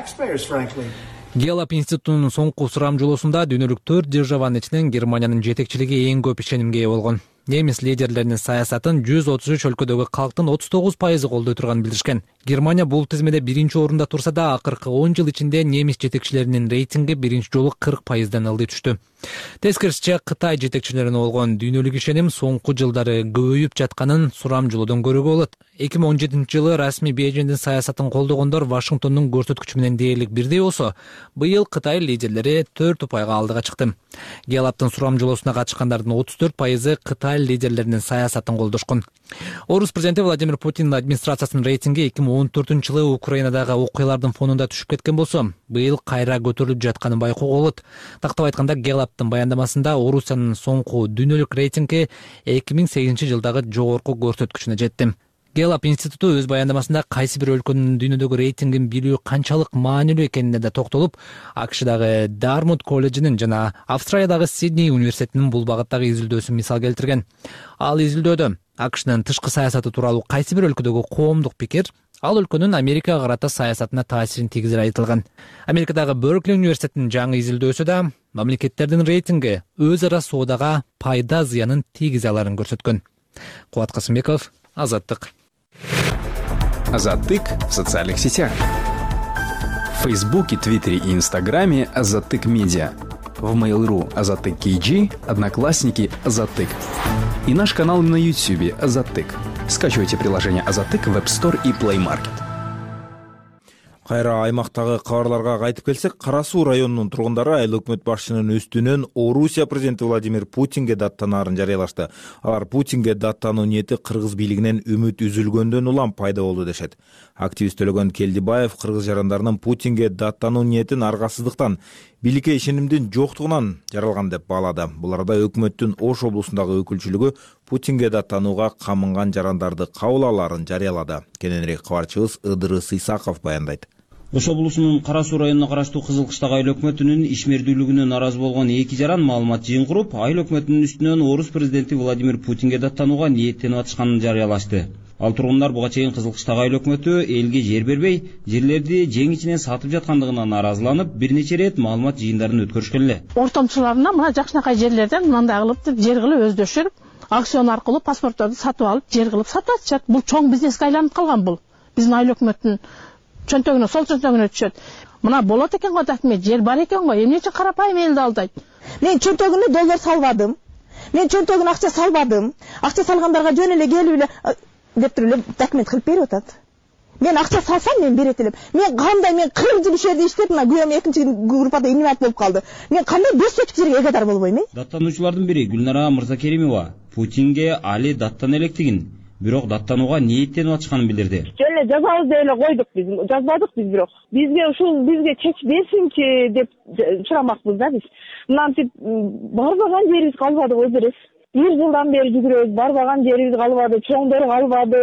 Gallup институтунун соңку сурамжылоосунда дүйнөлүк 4 державанын ичинен Германиянын жетекчилиги эң көп ишенимге ээ болгон. Немис лидерлеринин саясатын 133 өлкөдөгү калктын 39% колдой турганын билдиришкен. Германия бул тизмеде биринчи орунда турса да, акыркы 10 жыл ичинде немис жетекчилеринин рейтинги биринчи жолу 40%дан ылдый түштү. Тескерисинче, Кытай жетекчилерине болгон дүйнөлүк ишеним соңку жылдары көбөйүп жатканын сурамжылоодон көрүүгө болот. 2017 жылы расмий Бейжиңдин саясатын колдогондор Вашингтондун көрсөткүчү менен дээрлик бирдей болсо, быйыл Кытай лидерлери 4 алдыга чыкты. Gallup-тын сурамжылоосуна катышкандардын 34% Кытай лидерлеринин саясатын колдошкон. Орус президенти Владимир Путиндин администрациясынын рейтинги 2014 жылы Украинадагы окуялардын фонунда түшүп кеткен болсо, быйыл кайра көтөрүлүп жатканын байкоого болот. Тактап айтканда, Gallup-тын баяндамасында Орусиянын соңку дүйнөлүк рейтинги 2008 жылдагы жогорку көрсөткүчүнө жетти. Gallup институту өз баяндамасында кайсы бир өлкөнүн дүйнөдөгү рейтингин билүү канчалык маанилүү экенине да токтолуп, АКШдагы Дармут колледжинин жана Австралиядагы Сидней университетинин бул багыттагы изилдөөсүн мисал келтирген. Ал изилдөөдө АКШнын тышкы саясаты тууралуу кайсы бир өлкөдөгү коомдук пикир ал өлкөнүн Америкага карата саясатына таасирин тийгизери айтылган. Америкадагы Беркли университетинин жаңы изилдөөсү да мамлекеттердин рейтинги өз ара соодага пайда зыянын тийгизе аларын көрсөткөн. Кубат Касымбеков, Азаттык. Азаттык в социальных сетях. В Фейсбуке, Твиттере и Инстаграме Азаттык Медиа. В Mail.ru Азаттык KG, Одноклассники Азаттык. И наш канал на YouTube Азаттык. Скачивайте приложение Азаттык в App Store и Play Market. Кайра аймактагы кабарларга кайтып келсек, Кара Суу районунун тургундары айыл өкмөт башчынын үстүнөн Орусия президенти Владимир Путинге даттанаарын жарыялашты. Алар Путинге даттануу ниети кыргыз бийлигинен үмүт үзүлгөндөн улам пайда болду дешет. Активист Төлөгөн Келдибаев кыргыз жарандарынын Путинге даттануу ниетин аргасыздыктан, бийликке ишенимдин жоктугунан жаралган деп баалады. Бул арада өкмөттүн Ош облусундагы өкүлчүлүгү Путинге даттанууга камынган жарандарды кабыл алаарын жарыялады. Кененирээк кабарчыбыз Ыдырыс Исаков баяндайт. Ош облусунун Кара Суу районуна караштуу Кызыл Кыштагы айыл өкмөтүнүн ишмердүүлүгүнө нааразы болгон эки жаран маалымат жыйын куруп, айыл өкмөтүнүн үстүнөн Орус президенти Владимир Путинге даттанууга ниеттенип атышканын жарыялашты. Ал тургундар буга чейин Кызыл Кыштагы айыл өкмөтү элге жер бербей, жерлерди жең ичинен сатып жаткандыгына нааразыланып, бир нече ирет маалымат жыйындарын өткөрүшкөн эле. Ортомчуларына мына жакшынакай жерлерден мындай кылып жер кылып өздөшүп, аукцион аркылуу паспортторду сатып алып, жер кылып сатып атышат. Бул чоң бизнеске айланып калган бул. Биздин айыл өкмөттүн чөнтөгүнө, сол чөнтөгүнө түшөт. Мына болот экен го документ, жер бар экен го, эмне үчүн карапайым элди алдайт? Мен чөнтөгүнө доллар салбадым. Мен чөнтөгүнө акча салбадым. Акча салгандарга жөн эле келип эле деп туруп эле документ кылып берип атат. Мен акча салсам мен берет элем. Мен кандай 40 жыл ишеди иштеп, мына күйөөм экинчи группада инвалид болуп калды. Мен кандай беш чечик жерге эгедар болбойм, Даттануучулардын бири Гүлнара Мырзакеримова Путинге али даттана электигин, бирок даттанууга ниеттенип атышканын билдирди. Жөн эле жазабыз деп эле койдук биз. Жазбадык биз бирок. Бизге чечип берсинчи деп сурамакпыз да биз. Мынантип барбаган жерибиз калбады өздөрүбүз. 1 жылдан бери жүгүрөбүз, барбаган жерибиз калбады, чоңдор калбады,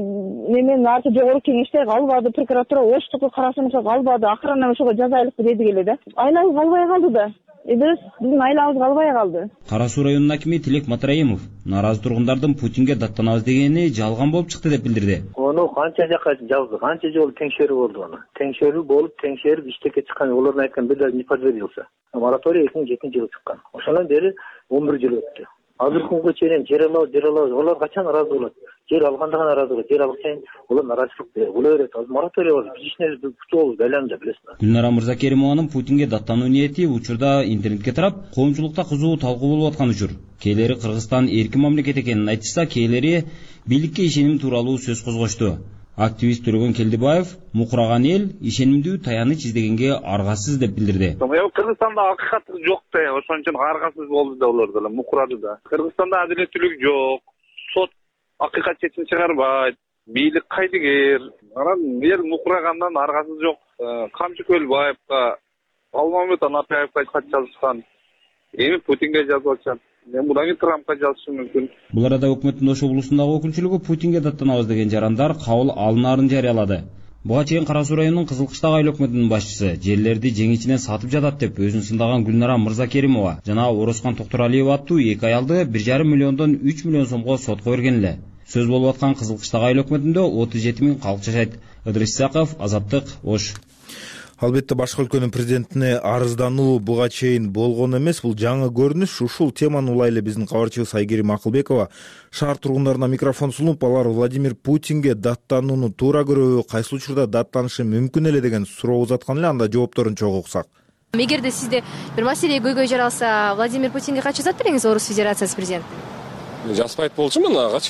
немен арты жогорку кеңеште калбады, прокуратура оштуку карашымыкка калбады, акырынан ошого жазайлыкпы дедик эле да. Айлабыз калбай калды да. Биздин айлабыз калбай калды. Кара Суу районунун акими Тилек Матраимов нааразы тургундардын Путинге даттанабыз дегени жалган болуп чыкты деп билдирди. Ону канча жакка жазды, канча жолу теңшерүү болду аны. Теңшерүү болуп, теңшерип иштекке чыккан, олордун айткан бир даже не подтвердился. Мораторий 2007-жылы чыккан. Ошондон бери 11 жыл өттү. Азыркы күнгө чейин жер алабыз. Олар качан наразы болот? Жер алганда гана наразы болот. Жер алсаң, олар наразычылык боло берет. Мораторий бар. Биз ишинебиз күтүп байланып билесиз. Гүлнара Мырзакеримованын Путинге даттануу ниети учурда интернетке тарап, коомчулукта кызуу талкуу болуп аткан учур. Кээлери Кыргызстан эркин мамлекет экенин айтышса, кээлери бийликке ишеним тууралуу сөз козгошту. Активист Төрөгөн Келдибаев мукураган эл ишенимдүү таяныч издегенге аргасыз деп билдирди. Кыргызстанда акыйкат жок да, ошон үчүн аргасыз болду да, олар деле мукурады да. Кыргызстанда адилеттүүлүк жок, сот акыйкат чечим чыгарбайт, бийлик кайдыгер. Анан эл мукурагандан аргасыз жок. Камчыкөлбаевга, Алмамет Анапаевга кат жазышкан. Эми Путинге жазып атышат. Мен мудан кийин Трампка жазышым мүмкүн. Бул арада өкмөттүн Ош облусундагы өкүлчүлүгү Путинге даттанабыз деген жарандар кабыл алынаарын жарыялады. Буга чейин Кара Суу районунун Кызылкыштагы айыл өкмөтүнүн башчысы жерлерди жеңичинен сатып жатат деп өзүн сындаган Гүлнара Мырзакеримова жана Орозкан Токторалиев аттуу эки аялды 1,5 миллиондон 3 миллион сомго сотко берген эле. Сөз болуп аткан Кызылкыштагы айыл өкмөтүндө 37 миң калк жашайт. Ыдырыс Исаков, Азаттык, Ош. Албетте башка өлкөнүн президентине арыздануу буга чейин болгон эмес, бул жаңы көрүнүш. Ушул теманы улай эле биздин кабарчыбыз Айгерим Акылбекова шаар тургундарына микрофон сунуп, алар Владимир Путинге даттанууну туура көрөбү, кайсы учурда даттанышы мүмкүн эле деген суроо узаткан эле, анда жоопторун чогуу уксак. Эгерде сизде бир маселе көйгөй жаралса, Владимир Путинге качып жазат бериңиз, Орус Федерациясы президенти? Жазбайт болчумун агачы.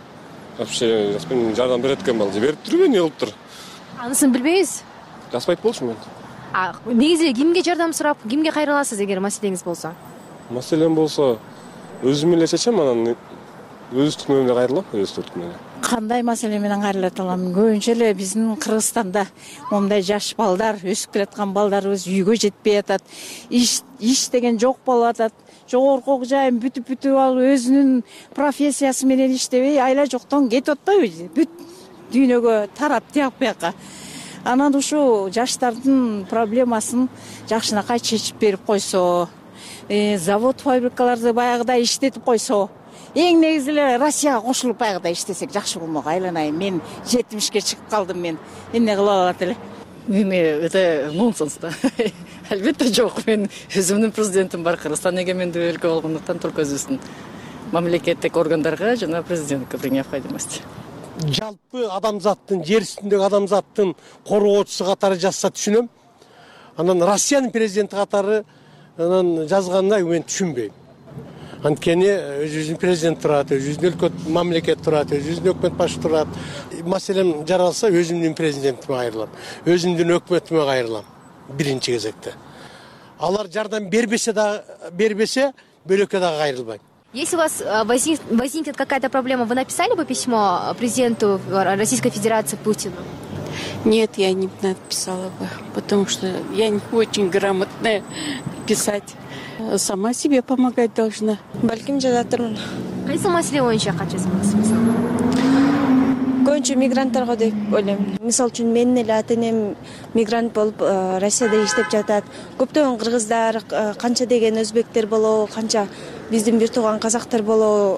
Вообще жазбайм, жардам берет экен балжы, берип туруп эмне болуптур? Анысын билбейбиз. Жазбайт болчумун. Негизи кимге жардам сурап, кимге кайрыласыз эгер маселеңиз болсо? Маселем болсо, өзүм эле чечем, анан өз түркмөнүмө кайрылам, өз түркмөнүмө. Кандай маселе менен кайрылат алам? Көбүнчө эле биздин Кыргызстанда момундай жаш балдар, өсүп келаткан балдарыбыз үйгө жетпей атат. Иш деген жок болуп атат. Жогорку жайын бүтүп алып, өзүнүн профессиясы менен иштебей, айла жоктон кетип атпайбы? Бүт дүйнөгө тарап тияк бияка. Анан ушу жаштардын проблемасын жакшынакай чечип берип койсо, завод фабрикаларды баягыдай иштетип койсо, эң негизи эле Россияга кошулуп баягыдай иштесек жакшы болмок. Айланайын, мен 70ке чыгып калдым, мен эмне кыла алат эле? Эми өтө нонсенс да. Албетте жок, мен өзүмдүн президентим бар, Кыргызстан эгемендүү өлкө болгондуктан только өзүбүздүн мамлекеттик органдарга жана президентке при необходимости. Жалпы адамзаттын, жер үстүндөгү адамзаттын коргоочусу катары жазса түшүнөм. Анан Россиянын президенти катары анан жазганда мен түшүнбөйм. Анткени өзүбүздүн президент турат, өзүбүздүн өлкө мамлекет турат, өзүбүздүн өкмөт башы турат. Маселем жаралса өзүмдүн президентиме кайрылам, өзүмдүн өкмөтүмө кайрылам биринчи кезекте. Алар жардам бербесе, бөлөккө дагы кайрылбайм. Если у вас возникнет какая-то проблема, вы написали бы письмо президенту Российской Федерации Путину? Нет, я не написала бы, потому что я не очень грамотная писать. Сама себе помогать должна. Балким жазатырмын. Кайсы маселе боюнча кат жазасыз? Көбүнчө мигранттарга деп ойлойм. Мисалы үчүн менин эле ата-энем мигрант болуп Россияда иштеп жатат. Көптөгөн кыргыздар, канча деген өзбектер болобу, канча биздин бир тууган казактар болобу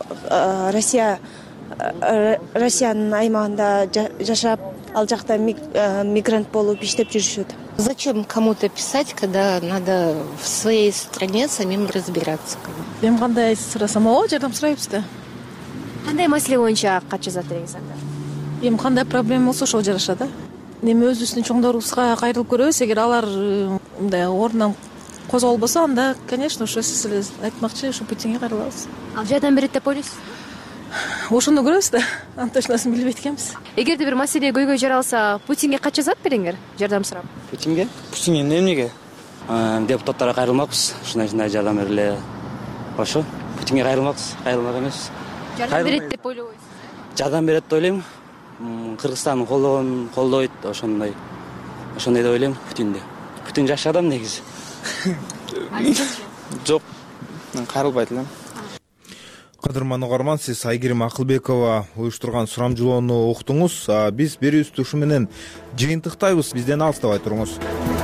Россиянын аймагында жашап, ал жакта мигрант болуп иштеп жүрүшөт. Зачем кому-то писать, когда надо в своей стране самим разбираться? Эми кандай сурасам, жардам сурайбыз да. Кандай маселе боюнча кат жазат элеңиз анда? Эми кандай проблема болсо ошол жараша да. Эми өзүбүздүн чоңдорубузга кайрылып көрөбүз, эгер алар мындай ордунан козголбосо, анда, конечно, ошо сиз эле айтмакчы, ошо Путинге кайрылабыз. Ал жардам берет деп ойлойсуз? Ошондо көрөбүз да. Анын точносын билбейт экенбиз. Эгерде бир маселе көйгөй жаралса, Путинге кат жазат бериңер, жардам сурап? Путинге эмнеге? Депутаттарга кайрылмакпыз, ушундай жардам бергиле. Ошо Путинге кайрылмакпыз, кайрылмак эмеспиз. Жардам берет деп ойлойсуз? Жардам берет деп ойлойм. Кыргызстан колдойт, ошондой деп ойлойм Путинди. Путин жакшы адам негизи. Жок, мен кайрылбайт элем. Кадырман угарман, сиз Айгерим Акылбекова уюштурган сурамжылоону уктуңуз. Биз берүүбүздү ушу менен жыйынтыктайбыз. Бизден алыстабай туруңуз.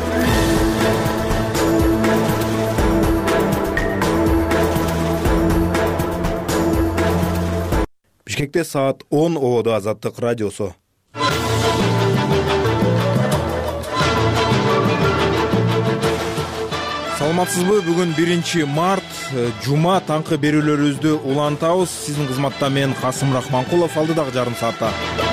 Бишкекте саат 10, Ободо Азаттык радиосу. Саламатсызбы? Бүгүн 1-март, жума, таңкы берүүлөрүбүздү улантабыз. Сиздин кызматта мен Касым Рахманкулов, алдыдагы жарым саатта.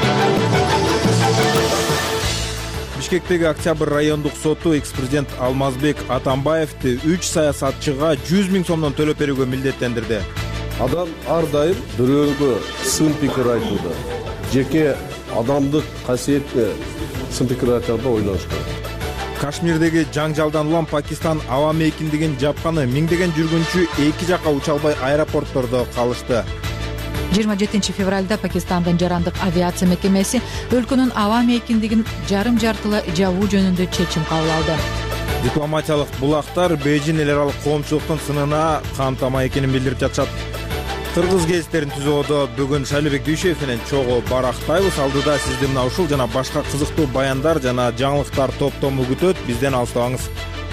Бишкектеги Октябрь райондук соту экс-президент Алмазбек Атамбаевди 3 саясатчыга 100 000 сомдон төлөп берүүгө милдеттендирди. Адам ар дайым бирөөгө сын пикир айтууда, жеке адамдык касиетке сын пикир айтарда ойлош керек. Кашмирдеги жаңжалдан улам Пакистан аба мейкиндигин жапканы, миңдеген жүргүнчү эки жака уча албай аэропорттордо калышты. 27 февралда Пакистандын жарандык авиация мекемеси өлкөнүн аба мейкиндигин жарым-жартылай жабуу жөнүндө чечим кабыл алды. Дипломатиялык булактар Бейжин эл аралык коомчулуктун сынына камтамай экенин билдирип жатышат. Кыргыз гезиттерин түзүүдө бүгүн Шайлыбек Дүйшеев менен чогуу барактайбыз. Алдыда сизди мына ушул жана башка кызыктуу баяндар жана жаңылыктар топтому күтөт. Бизден алыстабаңыз.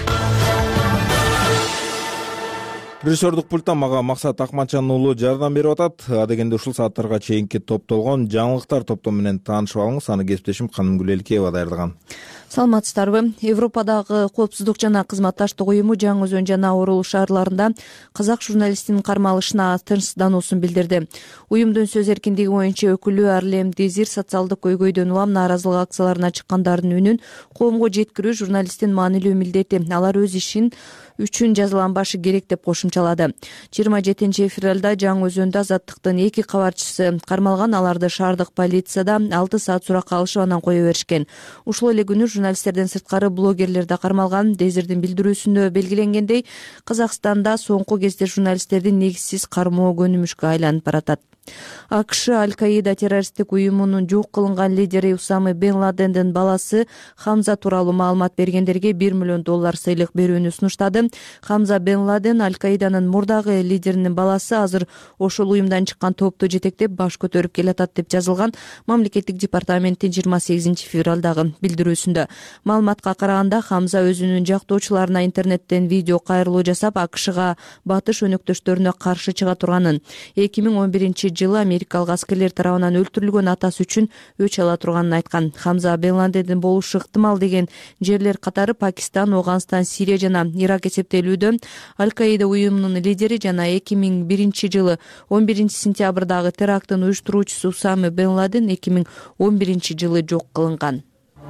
Режиссердук пульттан мага Максат Акманчан уулу жардам берип атат. Адегенде ушул сааттарга чейинки топтолгон жаңылыктар топтому менен таанышып алыңыз. Аны кесиптешим Канымгүл Элкеева даярдаган. Саламатсыздарбы? Европадагы коопсуздук жана кызматташтык уюму Жаңы Өзөн жана Орул шаарларында казак журналистинин кармалышына тынчсыздануусун билдирди. Уюмдун сөз эркиндиги боюнча өкүлү Арлем Дезир социалдык көйгөйдөн улам нааразылык акцияларына чыккандардын үнүн коомго жеткирүү журналисттин маанилүү милдети. Алар өз ишин үчүн жазаланбашы керек деп кошумчалады. 27 февралда Жаңы Өзөндө Азаттыктын 2 кабарчысы кармалган. Аларды шаардык полицияда 6 саат суракка алышып анан кое беришкен. Ушул эле күнү журналисттерден сырткары блогерлер да кармалган. Дезирдин билдирүүсүндө белгиленгендей, Казакстанда соңку кезде журналисттердин негизсиз кармоо көнүмүшкө айланып баратат. АКШ Аль-Каида террористтик уюмунун жок кылынган лидери Усама бен Ладендин баласы Хамза тууралуу маалымат бергендерге $1 миллион сыйлык берүүнү сунуштады. Хамза бен Ладен Аль-Каиданын мурдагы лидеринин баласы, азыр ошол уюмдан чыккан топту жетектеп баш көтөрүп келатат деп жазылган мамлекеттик департаменттин 28 февралдагы билдирүүсүндө. Маалыматка караганда, Хамза өзүнүн жактоочуларына интернеттен видео кайрылуу жасап, АКШга батыш өнөктөштөрүнө каршы чыга турганын, 2011 жылы америкалык аскерлер тарабынан өлтүрүлгөн атасы үчүн өч ала турганын айткан. Хамза бен Ладендин болушу ыктымал деген жерлер катары Пакистан, Афганистан, Сирия жана Ирак эсептелүүдө. Аль-Каида уюмунун лидери жана 2001 жылы 11 сентябрдагы теракттын уюштуруучусу Усама бен Ладен 2011 жылы жок кылынган.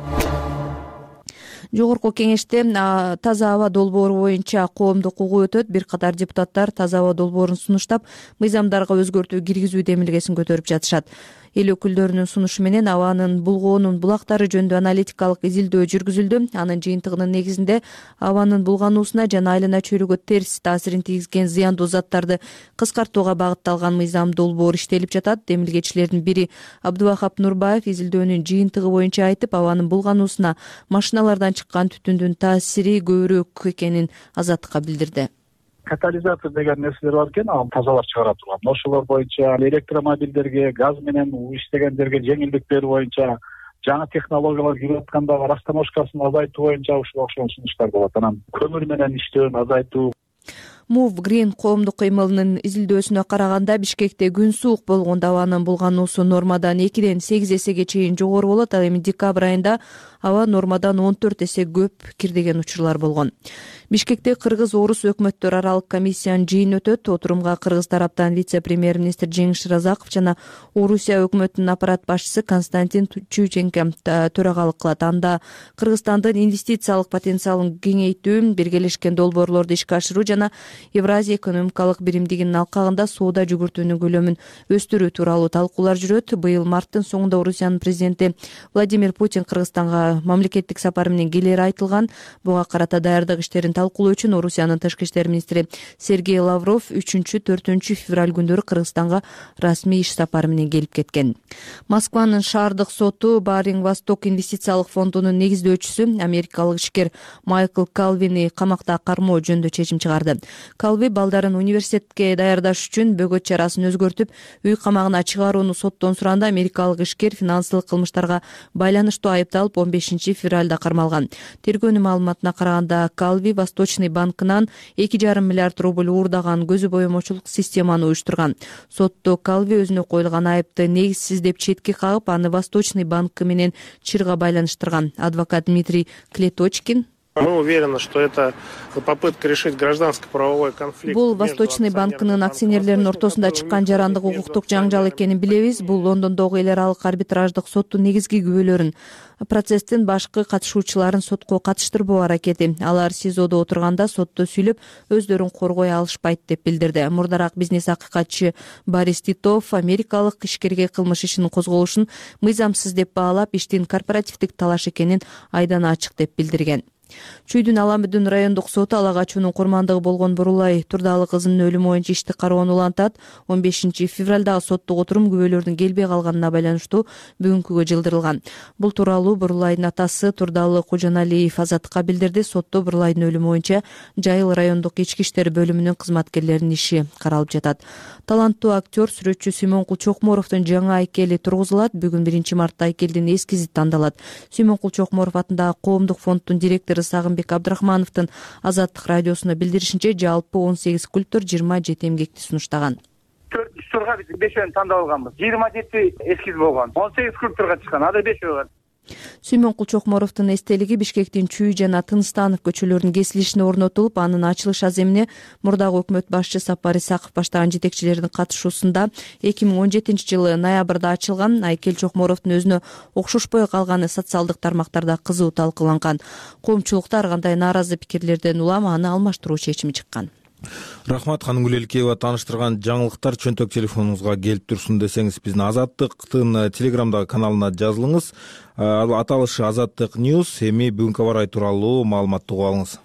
Жогорку кеңеште таза аба долбоору боюнча коомдук угуу өтөт. Бир катар депутаттар таза аба долбоорун сунуштап, мыйзамдарга өзгөртүү киргизүү демилгесин көтөрүп жатышат. Эл өкүлдөрүнүн сунушу менен абанын булгоонун булактары жөнүндө аналитикалык изилдөө жүргүзүлдү. Анын жыйынтыгынын негизинде абанын булгануусуна жана айлана чөйрөгө терс таасирин тийгизген зыяндуу заттарды кыскартууга багытталган мыйзам долбоор иштелип жатат. Демилгечилердин бири Абдубахап Нурбаев изилдөөнүн жыйынтыгы боюнча айтып, абанын булгануусуна машиналардан чыккан түтүндүн таасири көбүрөөк экенин Азаттыкка билдирди. Катализатор деген нерселер бар экен, ал тазалар чыгара турган. Ошолор боюнча электромобилдерге, газ менен иштегендерге жеңилдик берүү боюнча, жаңы технологиялар кирип атканда растаможкасын азайтуу боюнча ушуга окшогон сунуштар болот. Анан көмүр менен иштөөнү азайтуу. Move Green коомдук кыймылынын изилдөөсүнө караганда, Бишкекте күн суук болгондо абанын булгануусу нормадан 2-ден 8 эсеге чейин жогору болот. Ал эми декабрь айында аба нормадан 14 эсе көп кирдеген учурлар болгон. Бишкекте кыргыз-орус өкмөттөр аралык комиссиянын жыйыны өтөт. Отурумга кыргыз тараптан вице-премьер-министр Жеңиш Разаков жана Орусия өкмөтүнүн аппарат башчысы Константин Чученко төрагалык кылат. Анда Кыргызстандын инвестициялык потенциалын кеңейтүү, биргелешкен долбоорлорду ишке ашыруу жана Евразия экономикалык биримдигинин алкагында соода жүгүртүүнүн көлөмүн өстүрүү тууралуу талкуулар жүрөт. Быйыл марттын соңунда Орусиянын президенти Владимир Путин Кыргызстанга мамлекеттик сапары менен келери айтылган. Буга карата даярдык иштерин талкуулоо үчүн Орусиянын тышкы иштер министри Сергей Лавров 3-4 февраль күндөрү Кыргызстанга расмий иш сапары менен келип кеткен. Москванын шаардык соту Баринг Восток инвестициялык фондунун негиздөөчүсү америкалык ишкер Майкл Калвини камакта кармоо жөнүндө чечим чыгарды. Калви балдарын университетке даярдаш үчүн бөгөт чарасын өзгөртүп, үй камагына чыгарууну соттон сураганда америкалык ишкер финансылык кылмыштарга байланыштуу айыпталып 15 февралда кармалган. Тергөөнүн маалыматына караганда Калви Восточный банкынан 2,5 миллиард рубль уурдаган көзү боемочулук системаны уюштурган. Сотто Калви өзүнө коюлган айыпты негизсиз деп четке кагып, аны Восточный банкы менен чырга байланыштырган. Адвокат Дмитрий Клеточкин: Мы уверены, что это попытка решить гражданско-правовой конфликт. Бул Восточный банкынын акционерлеринин ортосунда чыккан жарандык укуктук жаңжал экенин билебиз. Бул Лондондогу эл аралык арбитраждык соттун негизги күбөлөрүн, процесстин башкы катышуучуларын сотко катыштырбоо аракети. Алар СИЗОдо отурганда сотто сүйлөп, өздөрүн коргой алышпайт деп билдирди. Мурдараак бизнес акыйкатчы Борис Титов америкалык ишкерге кылмыш ишинин козголушун мыйзамсыз деп баалап, иштин корпоративдик талаш экенин айдан ачык деп билдирген. Чүйдүн Аламүдүн райондук соту ала качуунун курмандыгы болгон Бурулай турдалы кызынын өлүмү боюнча ишти кароону улантат. 15 февралдагы соттук отурум күбөлөрдүн келбей калганына байланыштуу бүгүнкүгө жылдырылган. Бул тууралуу Бурулайдын атасы Турдалы Кожоналиев Азаттыкка билдирди. Сотто Бурулайдын өлүмү боюнча Жайыл райондук ички иштер бөлүмүнүн кызматкерлеринин иши каралып жатат. Таланттуу актер, сүрөтчү Сүймөнкул Чокморовдун жаңы айкели тургузулат. Бүгүн 1 мартта айкелдин эскизи тандалат. Сүймөнкул Чокморов атындагы коомдук фонддун директору Сагынбек Абдрахмановдун Азаттык радиосуна билдиришинче, жалпы 18 скульптор 27 эмгекти сунуштаган. 4 турга биз 5-өн тандап алганбыз. 27 эскиз болгон. 18 скульптурга чыккан. Ада 5 бар. Сүймөнкул Чокморовдун эстелиги Бишкектин Чүй жана Тынстанов көчөлөрүнүн кесилишине орнотулуп, анын ачылыш аземине мурдагы өкмөт башчы Сапар Исаков баштаган жетекчилердин катышуусунда 2017-жылы ноябрда ачылган. Айкел Чокморовдун өзүнө окшошпой калганы социалдык тармактарда кызуу талкууланган. Коомчулукта ар кандай нааразы пикирлерден улам аны алмаштыруу чечими чыккан. Рахмат, Ханым Гүлелкеева таныштырган жаңылыктар чөнтөк телефонуңузга келип турсун десеңиз, биздин Азаттыктын Телеграмдагы каналына жазылыңыз. Аталышы Азаттык Ньюс. Эми бүгүнкү аба ырайы тууралуу маалыматты угуп алыңыз.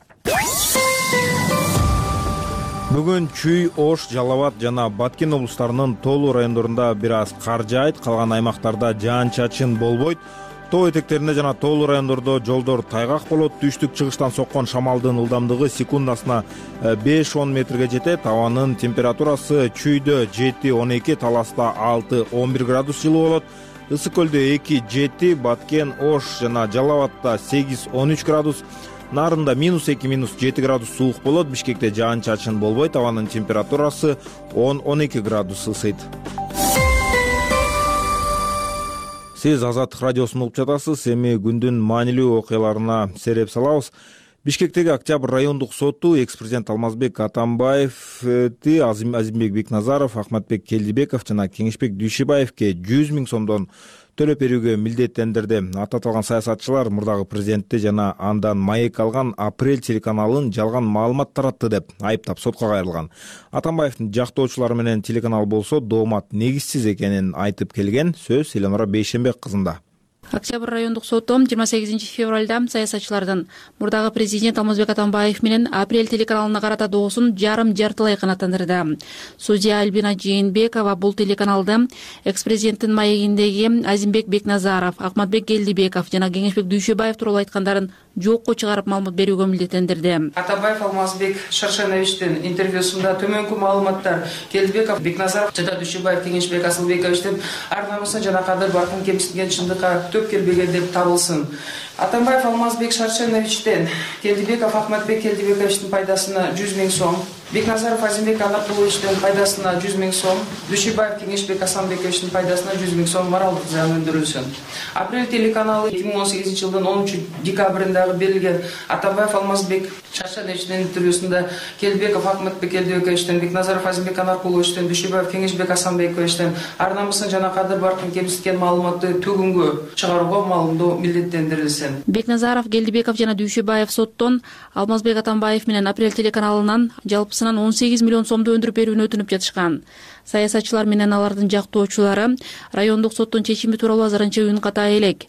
Бүгүн Чүй, Ош, Жалал-Абад жана Баткен облустарынын тоолуу райондорунда бир аз кар жаайт, калган аймактарда жаан-чачын болбойт. Тоо этектеринде жана тоолуу райондордо жолдор тайгак болот. Түштүк-чыгыштан соккон шамалдын ылдамдыгы секундасына 5-10 метрге жетет. Абанын температурасы Чүйдө 7-12, Таласта 6-11 градус жылуу болот. Ысык көлдө 2-7, Баткен, Ош жана Жалал-Абадта 8-13 градус, Нарында -2, -7 градус суук болот. Бишкекте жаан-чачын болбойт. Абанын температурасы 10-12 градус ысыйт. Сиз Азаттык радиосун угуп жатасыз. Эми күндүн маанилүү окуяларына сереп салабыз. Бишкектеги Октябрь райондук соту экс-президент Алмазбек Атамбаевди Азимбек Бекназаров, Ахматбек Келдибеков жана Кеңешбек Дүйшөбаевке 100 000 сомдон төлөп берүүгө милдеттендирди. Ататалган саясатчылар мурдагы президентти жана андан маек алган Апрель телеканалын жалган маалымат таратты деп айыптап сотко кайрылган. Атамбаевдин жактоочулары менен телеканал болсо доомат негизсиз экенин айтып келген. Сөз Эленора Бейшембек кызында. Октябрь райондук соту 28 февралда саясатчылардын мурдагы президент Алмазбек Атамбаев менен Апрель телеканалына карата доосун жартылай канааттандырды. Судья Альбина Жээнбекова бул телеканалды экс-президенттин маегиндеги Азимбек Бекназаров, Ахматбек Келдибеков жана Кеңешбек Дүйшөбаев тууралуу айткандарын жокко чыгарып маалымат берүүгө милдеттендирди. Атамбаев Алмазбек Шаршеновичтин интервьюсунда төмөнкү маалыматтар Келдибеков, Бекназаров жана Дүйшөбаев, Кеңешбек Асылбековичтин ар намысын жана кадыр баркын кемсинген чындыкка төп келбеген деп табылсын. Атамбаев Алмазбек Шаршеновичтен Келдибеков, Ахматбек Келдибековичтин пайдасына 100 000 сом, Бекназаров Азимбек Анаркуловичтин пайдасына 100 000 сом, Дүйшөбаев Кеңешбек Асанбековичтин пайдасына 100 000 сом моралдык зыян өндүрүлсүн. Апрель телеканалы 2018 жылдын 10 декабрындагы берилген Атамбаев Алмазбек Шаршеновичтин интервьюсунда Келдибеков, Ахматбек Келдибековичтин, Бекназаров Азимбек Анаркуловичтин, Дүйшөбаев Кеңешбек Асанбековичтин ар намысын жана кадыр баркын кемситкен маалыматты төгүнгө чыгарууга маалымдоо милдеттендирилсин. Бекназаров, Келдибеков жана Дүйшөбаев соттон Алмазбек Атамбаев менен Апрель телеканалынан жалпысынан 18 миллион сомду өндүрүп берүүнү өтүнүп жатышкан. Саясатчылар менен алардын жактоочулары райондук соттун чечими тууралуу азырынча үн ката элек.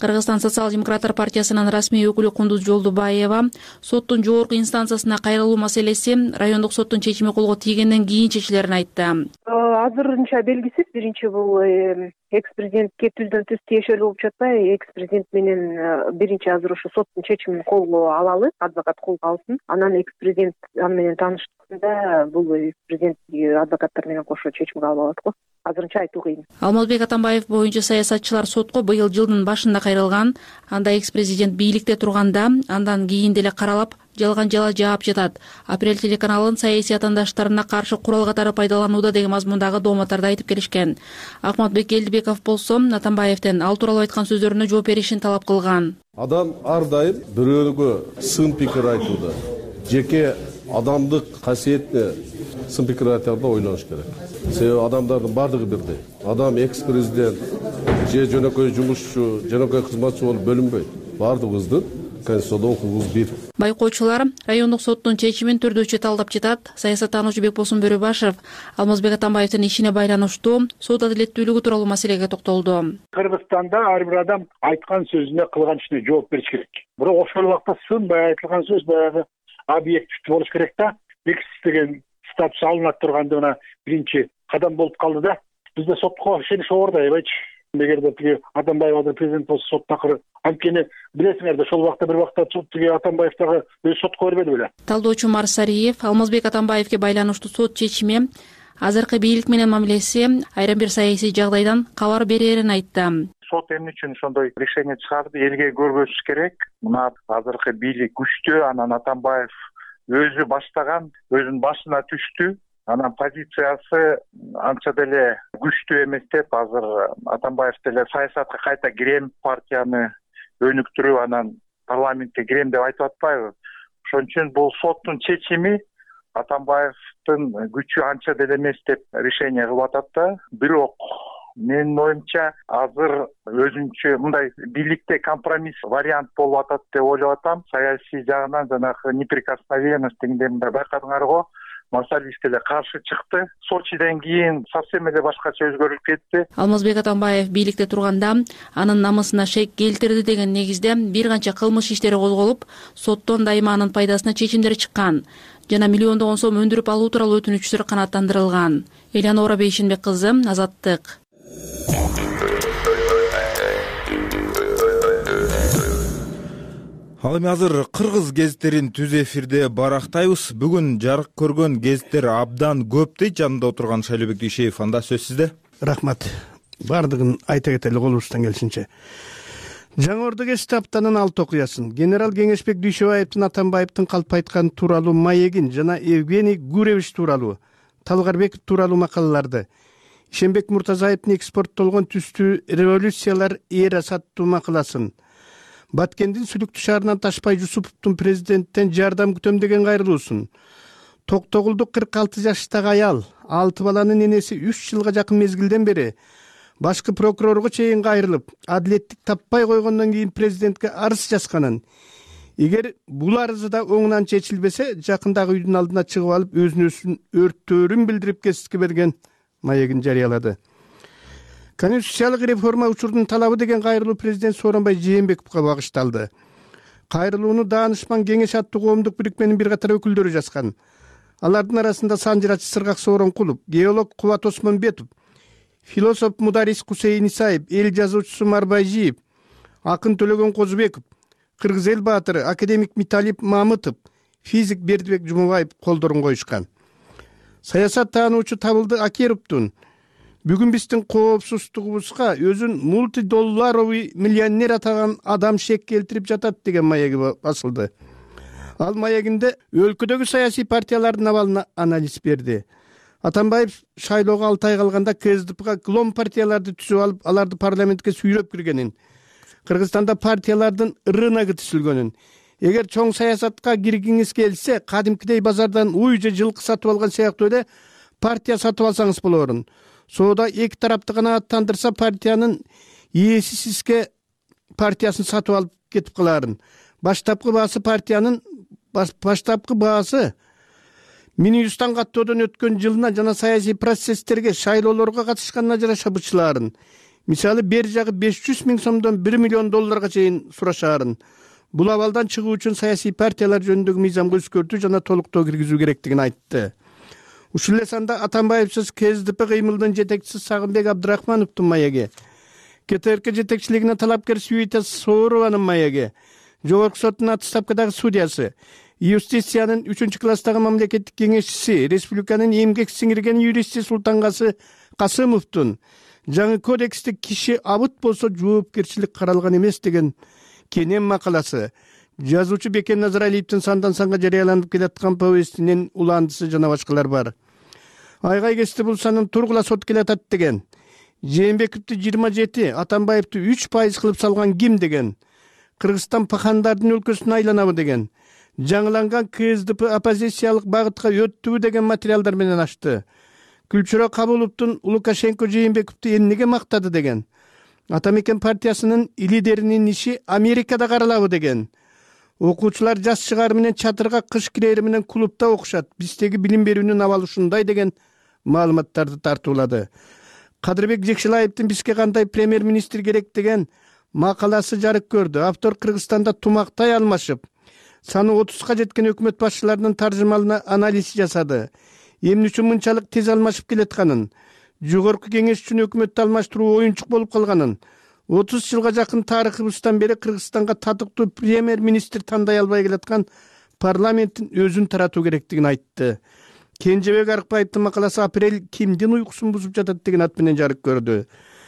Кыргызстан социал-демократтар партиясынын расмий өкүлү Кундуз Жолдубаева соттун жогорку инстанциясына кайрылуу маселеси райондук соттун чечими колго тийгенден кийин чечилерин айтты. Азырынча белгисиз. Биринчи бул экс-президентке түздөн түз тиешелүү болуп жатпайбы. Экс-президент менен биринчи азыр ошо соттун чечимин колго алалы, адвокат колго алсын. Анан экс-президент аны менен тааныштыкта бул экс-президент адвокаттар менен кошо чечимге алып алат го. Азырынча айтуу кыйын. Алмазбек Атамбаев боюнча саясатчылар сотко быйыл жылдын башында кайрылган. Анда экс-президент бийликте турганда андан кийин деле каралап жалган жала жаап жатат. Апрель телеканалын саясий атаандаштарына каршы курал катары пайдаланууда деген мазмундагы дооматтарды айтып келишкен. Акматбек Элдибеков болсо Атамбаевден ал тууралуу айткан сөздөрүнө жооп беришин талап кылган. Адам ар дайым бирөөгө сын пикир айтууда, жеке адамдык касиетине сын пикир айтарда ойлоnuш керек. Себеби адамдардын бардыгы бирдей. Адам экс-президент же жөнөкөй жумушчу, жөнөкөй кызматчы болуп бөлүнбөйт. Бардыгыбыздын конституцияда укугубуз бир. Байкоочулар райондук соттун чечимин түрдүүчү талдап жатат. Саясаттануучу Бекболсун Бөрөбашев Алмазбек Атамбаевдин ишине байланыштуу сот адилеттүүлүгү тууралуу маселеге токтолду. Кыргызстанда ар бир адам айткан сөзүнө, кылган ишине жооп бериш керек. Бирок ошол убакта сынбай айтылган сөз баягы объективдүү болуш керек да. Экс деген статус алынат турганда мына биринчи кадам болуп калды да. Бизде сотко ишенич оор да, эбайчы. Эгерде тиги Атамбаев азыр президент болсо сот такыр анткени билесиңер да, ошол убакта бир убакта тиги Атамбаев дагы өз сотко бербеди беле. Талдоочу Марсариев Алмазбек Атамбаевге байланыштуу сот чечими азыркы бийлик менен мамилеси айрым бир саясий жагдайдан кабар берерин айтты. Сот эмне үчүн ошондой решение чыгарды, элге көргөзүш керек. Мына азыркы бийлик күчтүү, анан Атамбаев өзү баштаган, өзүнүн башына түштү. Анан позициясы анча деле күчтүү эмес деп азыр Атамбаев деле саясатка кайта кирем, партияны өнүктүрүп, анан парламентке кирем деп айтып атпайбы. Ошон үчүн бул соттун чечими Атамбаевдин күчү анча деле эмес деп решение кылып атат да. Бирок менин оюмча азыр өзүнчө мындай бийликте компромисс вариант болуп атат деп ойлоп атам. Саясий жагынан жанагы неприкосновенность дегенде мындай байкадыңар го. Масалиев деле каршы чыкты. Сочиден кийин совсем эле башкача өзгөрүп кетти. Алмазбек Атамбаев бийликте турганда анын намысына шек келтирди деген негизде бир канча кылмыш иштери козголуп, соттон дайыма анын пайдасына чечимдер чыккан жана миллиондогон сом өндүрүп алуу тууралуу өтүнүчтөр канааттандырылган. Элянора Бейшенбек кызы, Азаттык. Ал эми азыр кыргыз гезиттерин түз эфирде барактайбыз. Бүгүн жарык көргөн гезиттер абдан көп дейт. Жанында отурган Шайлообек Дүйшеев, анда сөз сизде. Рахмат. Бардыгын айта кетели колубуздан келишинче. Жаңы Орду гезити аптанын 6 окуясын. Генерал Кеңешбек Дүйшөбаевдин Атамбаевдин калп айткан тууралуу маегин жана Евгений Гуревич тууралуу, Талгарбеков тууралуу макалаларды, Ишенбек Муртазаевдин экспорттолгон түстүү революциялар эрасы аттуу макаласын, Баткендин Сүлүктүү шаарынан Ташпай Жусуповдун президенттен жардам күтөм деген кайрылуусун, Токтогулдук 46 жаштагы аял 6 баланын энеси 3 жылга жакын мезгилден бери башкы прокурорго чейин кайрылып, адилеттик таппай койгондон кийин президентке арыз жазганын, эгер бул арызы да оңунан чечилбесе, жакындагы үйдүн алдына чыгып алып өзүн өзүн өрттөөрүн билдирип кесипке берген маегин жарыялады. Конституциялык реформа учурунун талабы деген кайрылуу президент Сооронбай Жээнбековго багышталды. Кайрылууну Даанышман кеңеш аттуу коомдук бирикменин бир катар өкүлдөрү жазган. Алардын арасында санжырачы Сыргак Сооронкулов, геолог Кубат Осмонбетов, философ Мударис Кусейин Исаев, эл жазуучусу Марбайжиев, акын Төлөгөн Козубеков, кыргыз эл баатыры академик Миталип Мамытов, физик Бердибек Жумабаев колдорун коюшкан. Саясат таануучу Табылды Акеровдун бүгүн биздин коопсуздугубузга өзүн мультидолларовый миллионер атаган адам шек келтирип жатат деген маеги басылды. Ал маегинде өлкөдөгү саясий партиялардын абалына анализ берди. Атамбаев шайлоого 6 ай калганда КСДПга клон партияларды түзүп алып, аларды парламентке сүйрөп киргенин, Кыргызстанда партиялардын рыногу түзүлгөнүн, эгер чоң саясатка киргиңиз келсе, кадимкидей базардан уй же жылкы сатып алган сыяктуу эле партия сатып алсаңыз болорун. Соода эки тарапты канааттандырса, партиянын ээси сизге партиясын сатып алып кетип каларын. Баштапкы баасы Минюстан каттоодон өткөн жылына жана саясий процесстерге, шайлоолорго катышканына жараша бычылаарын. мисалы бер жагы 500 000 сомдон 1 миллион долларга чейин сурашаарын. Бул абалдан чыгуу үчүн саясий партиялар жөнүндөгү мыйзамга өзгөртүү жана толуктоо киргизүү керектигин айтты. Ушул эле санда Атамбаевсиз КСДП кыймылдын жетекчиси Сагынбек Абдрахмановдун маеги, КТРК жетекчилигине талапкер Света Соорованын маеги, Жогорку соттун отставкадагы судьясы, юстициянын 3-класстагы мамлекеттик кеңешчиси, республиканын эмгек сиңирген юристи Султангасы Касымовдун жаңы кодекстик киши абыт болсо жоопкерчилик каралган эмес деген кенен макаласы, жазуучу Бекен Назаралиевдин сандан санга жарыяланып келаткан повестинин уландысы жана башкалар бар. Айгай кести бул санын тургула сот келатат деген, Жээнбековду 27, Атамбаевду 3% кылып салган ким деген, Кыргызстан пахандардын өлкөсүнө айланабы деген, жаңыланган КСДП оппозициялык багытка өттүбү деген материалдар менен ачты. Күлчүрө Кабуловдун Лукашенко Жээнбековду эмнеге мактады деген, Атамекен партиясынын лидеринин иши Америкада каралабы деген, окуучулар жаз чыгары менен чатырга, кыш кирери менен клубда окушат, биздеги билим берүүнүн абалы ушундай деген маалыматтарды тартуулады. Кадырбек Жекшилаевдин бизге кандай премьер-министр керек деген макаласы жарык көрдү. Автор Кыргызстанда тумактай алмашып, саны 30га жеткен өкмөт башчыларынын таржымалына анализ жасады. Эмне үчүн мынчалык тез алмашып келатканын, жогорку кеңеш үчүн өкмөттү алмаштыруу оюнчук болуп калганын, 30 жылга жакын тарыхыбыздан бери Кыргызстанга татыктуу премьер-министр тандай албай келаткан парламенттин өзүн таратуу керектигин айтты. Кенжебек Арыкбаевдин макаласы апрель кимдин уйкусун бузуп жатат деген ат менен жарык көрдү.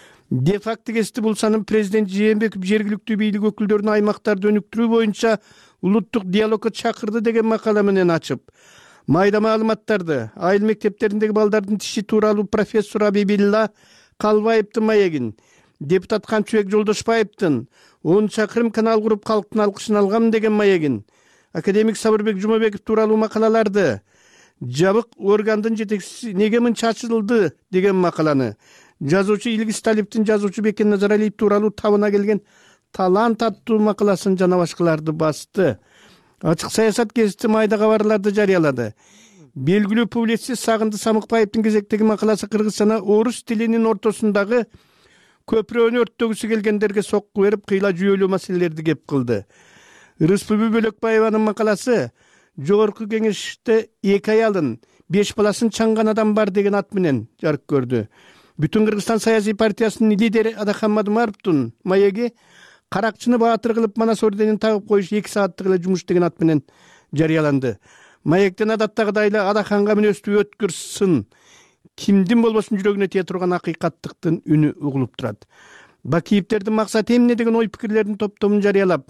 Де факто кести булсанын президент Жээнбеков жергиликтүү бийлик өкүлдөрүн аймактарды өнүктүрүү боюнча улуттук диалогко чакырды деген макала менен ачып, майда маалыматтарды, айыл мектептериндеги балдардын тиши тууралуу профессор Абибилла Калбаевдин маегин, депутат Камчыбек Жолдошбаевдин 10 чакырым канал куруп калктын алкышын алгам деген маегин, академик Сабырбек Жумабеков тууралуу макалаларды, жабык органдын жетекчиси неге мынча ачылды деген макаланы, жазуучу Илгиз Талиптин жазуучу Бекен Назаралиев тууралуу табына келген талант аттуу макаласын жана башкаларды басты. Ачык саясат гезити майда кабарларды жарыялады. Белгилүү публицист Сагынды Самыкбаевдин кезектеги макаласы Кыргызстана орус тилинин ортосундагы көпүрөнү өрттөгүсү келгендерге сокку берип, кыйла жүйөлүү маселелерди кеп кылды. Рыспүбү Бөлөкбаеванын макаласы жогорку кеңеште 2 аялын, 5 баласын чаңган адам бар деген ат менен жарык көрдү. Бүтүн Кыргызстан саясий партиясынын лидери Адахан Мадумаровдун маеги каракчыны баатыр кылып Манас орденин тагып коюш 2 сааттык эле жумуш деген ат менен жарыяланды. Маектен адаттагыдай эле Адаханга мүнөздүү өткүр сын, кимдин болбосун жүрөгүнө тие турган акыйкаттыктын үнү угулуп турат. Бакиевдердин максаты эмне деген ой пикирлердин топтомун жарыялап,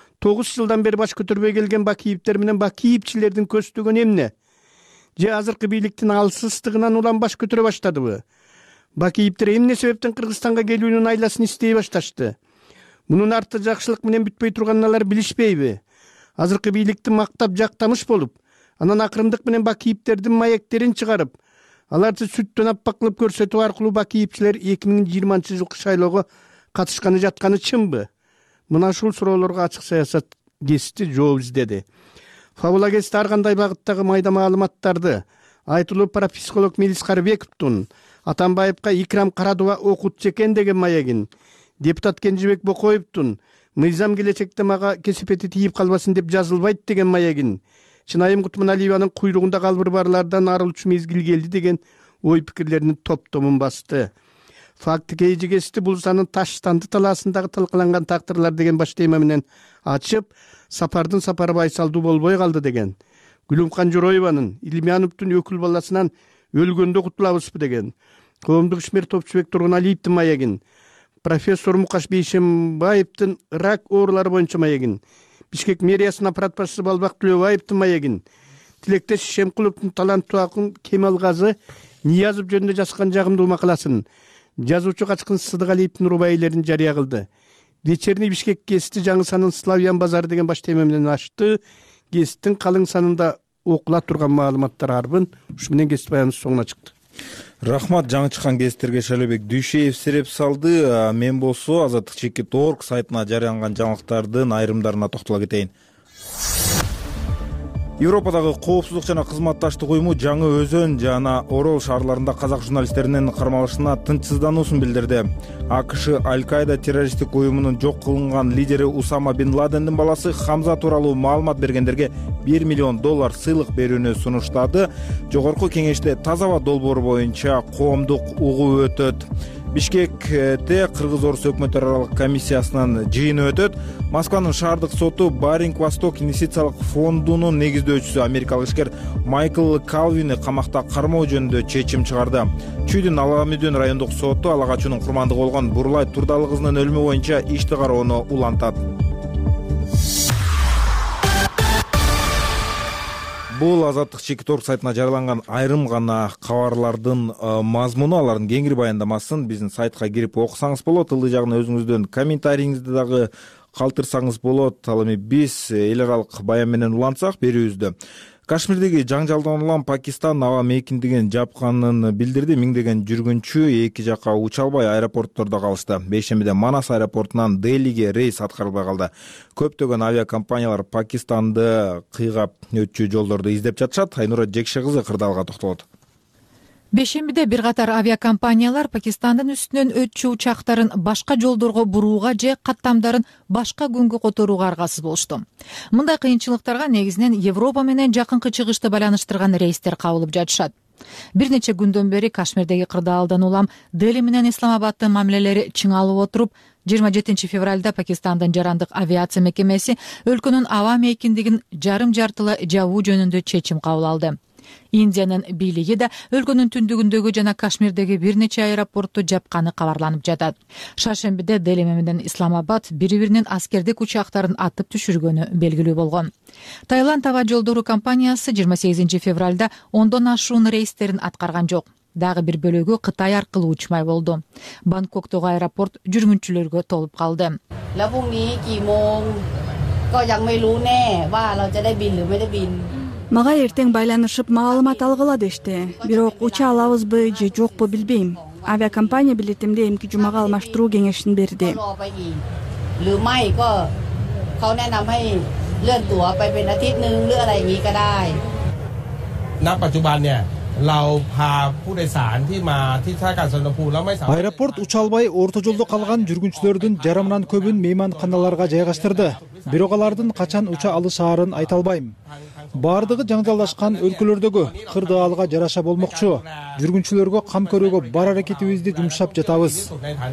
9 жылдан бери баш көтөрбөй келген Бакиевдер менен Бакиевчилердин көздөгөнү эмне? Же азыркы бийликтин алсыздыгынан улам баш көтөрө баштадыбы? Бакиевдер эмне себептен Кыргызстанга келүүнүн айласын издей башташты? Мунун арты жакшылык менен бүтпөй турганын алар билишпейби? Азыркы бийликти мактап жактамыш болуп, анан акырындык менен Бакиевдердин маектерин чыгарып, аларды сүттөн аппак кылып көрсөтүү аркылуу Бакиевчилер 2020-жылкы шайлоого катышканы жатканы чынбы? Мына ушул суроолорго ачык саясат гезити жооп издеди. Фабула гезити ар кандай багыттагы майда маалыматтарды айтылуу парапсихолог Милис Карыбековдун Атамбаевка Икрам Карадова окутчу экен деген маегин, депутат Кенжебек Бокоевдун мыйзам келечекте мага кесепети тийип калбасын деп жазылбайт деген маегин, Чынайым Кутманалиеванын куйругунда калбыр барлардан арылчу мезгил келди деген ой пикирлеринин топтомун басты. Факты кейжигести бул санын Таштанды талаасындагы талкаланган тактырлар деген баш тема менен ачып, сапардын сапары байсалдуу болбой калды деген. Гүлүмкан Жороеванын Илмяновдун өкүл баласынан өлгөндө кутулабызбы деген. Коомдук ишмер Топчубек Тургуналиевдин маегин, профессор Мукаш Бейшембаевдин рак оорулары боюнча маегин, Бишкек мэриясынын аппарат башчысы Балбак Төлөбаевдин маегин, тилектеш Шемкуловдун таланттуу акын Кемалгазы Ниязов жөнүндө жазган жагымдуу макаласын, жазуучу Качкын Сыдыгалиевдин рубайлерин жарыя кылды. Вечерний Бишкек гезити жаңы санын Славян базары деген баш тема менен ачты. Гезиттин калың санында окула турган маалыматтар арбын. Ушу менен гезит баяныбыз соңуна чыкты. Рахмат, жаңы чыккан гезиттерге Шайлообек Дүйшеев сереп салды. Мен болсо Азаттык Чекит.org сайтына жарыяланган жаңылыктардын айрымдарына токтоло кетейин. Европадагы коопсуздук жана кызматташтык уюму Жаңы Өзөн жана Орол шаарларында казак журналисттеринин кармалышына тынчсыздануусун билдирди. АКШ Аль-Каида террористтик уюмунун жок кылынган лидери Усама бин Ладендин баласы Хамза тууралуу маалымат бергендерге $1 миллион сыйлык берүүнү сунуштады. Жогорку кеңеште таза аба долбоору боюнча коомдук угуу өтөт. Бишкекте Кыргыз-Орус өкмөттөр аралык комиссиясынын жыйыны өтөт. Москванын шаардык соту Баринг Восток инвестициялык фондунун негиздөөчүсү америкалык ишкер Майкл Калвини камакта кармоо жөнүндө чечим чыгарды. Чүйдүн Аламүдүн райондук соту ала качуунун курмандыгы болгон Бурлай Турдалы кызынын өлүмү боюнча ишти кароону улантат. Бул Азаттык Чекиторг сайтына жарыяланган айрым гана кабарлардын мазмуну, алардын кеңири баяндамасын биздин сайтка кирип окусаңыз болот. Ылдый жагына өзүңүздөн комментарийиңизди дагы калтырсаңыз болот. Ал эми биз эл аралык баян менен улантсак берүүбүздө. Кашмирдеги жаңжалдан улам Пакистан аба мейкиндигин жапканын билдирди. Миңдеген жүргүнчү эки жакка уча албай аэропорттордо калышты. Бейшембиде Манас аэропортунан Делиге рейс аткарылбай калды. Көптөгөн авиакомпаниялар Пакистанды кыйгап өтчү жолдорду издеп жатышат. Айнура Жекше кызы кырдаалга токтолот. Бейшембиде бир катар авиакомпаниялар Пакистандын үстүнөн өтчү учактарын башка жолдорго бурууга же каттамдарын башка күнгө которууга аргасыз болушту. Мындай кыйынчылыктарга негизинен Европа менен жакынкы чыгышты байланыштырган рейстер кабылып жатышат. Бир нече күндөн бери Кашмирдеги кырдаалдан улам Дели менен Исламабаддын мамилелери чыңалып отуруп, 27 февралда Пакистандын жарандык авиация мекемеси өлкөнүн аба мейкиндигин жарым-жартылай жабуу жөнүндө чечим кабыл алды. Индиянын бийлиги да өлкөнүн түндүгүндөгү жана Кашмирдеги бир нече аэропортту жапканы кабарланып жатат. Шаршембиде Дели менен Исламабад бири-биринин аскердик учактарын атып түшүргөнү белгилүү болгон. Таиланд аба жолдору компаниясы 28 февралда 10дон ашуун рейстерин аткарган жок. Дагы бир бөлүгү Кытай аркылуу учмай болду. Бангкоктогу аэропорт жүргүнчүлөргө толуп калды. Мага эртең байланышып маалымат алгыла дешти. Бирок уча алабызбы же жокпу билбейм. Авиакомпания билетимди эмки жумага алмаштыруу кеңешин берди. Аэропорт уча албай орто жолдо калган жүргүнчүлөрдүн жарымынан көбүн мейманканаларга жайгаштырды. Бирок алардын качан уча алышаарын айта албайм. Бардыгы жаңжалдашкан өлкөлөрдөгү кырдаалга жараша болмокчу. Жүргүнчүлөргө кам көрүүгө бар аракетибизди жумшап жатабыз.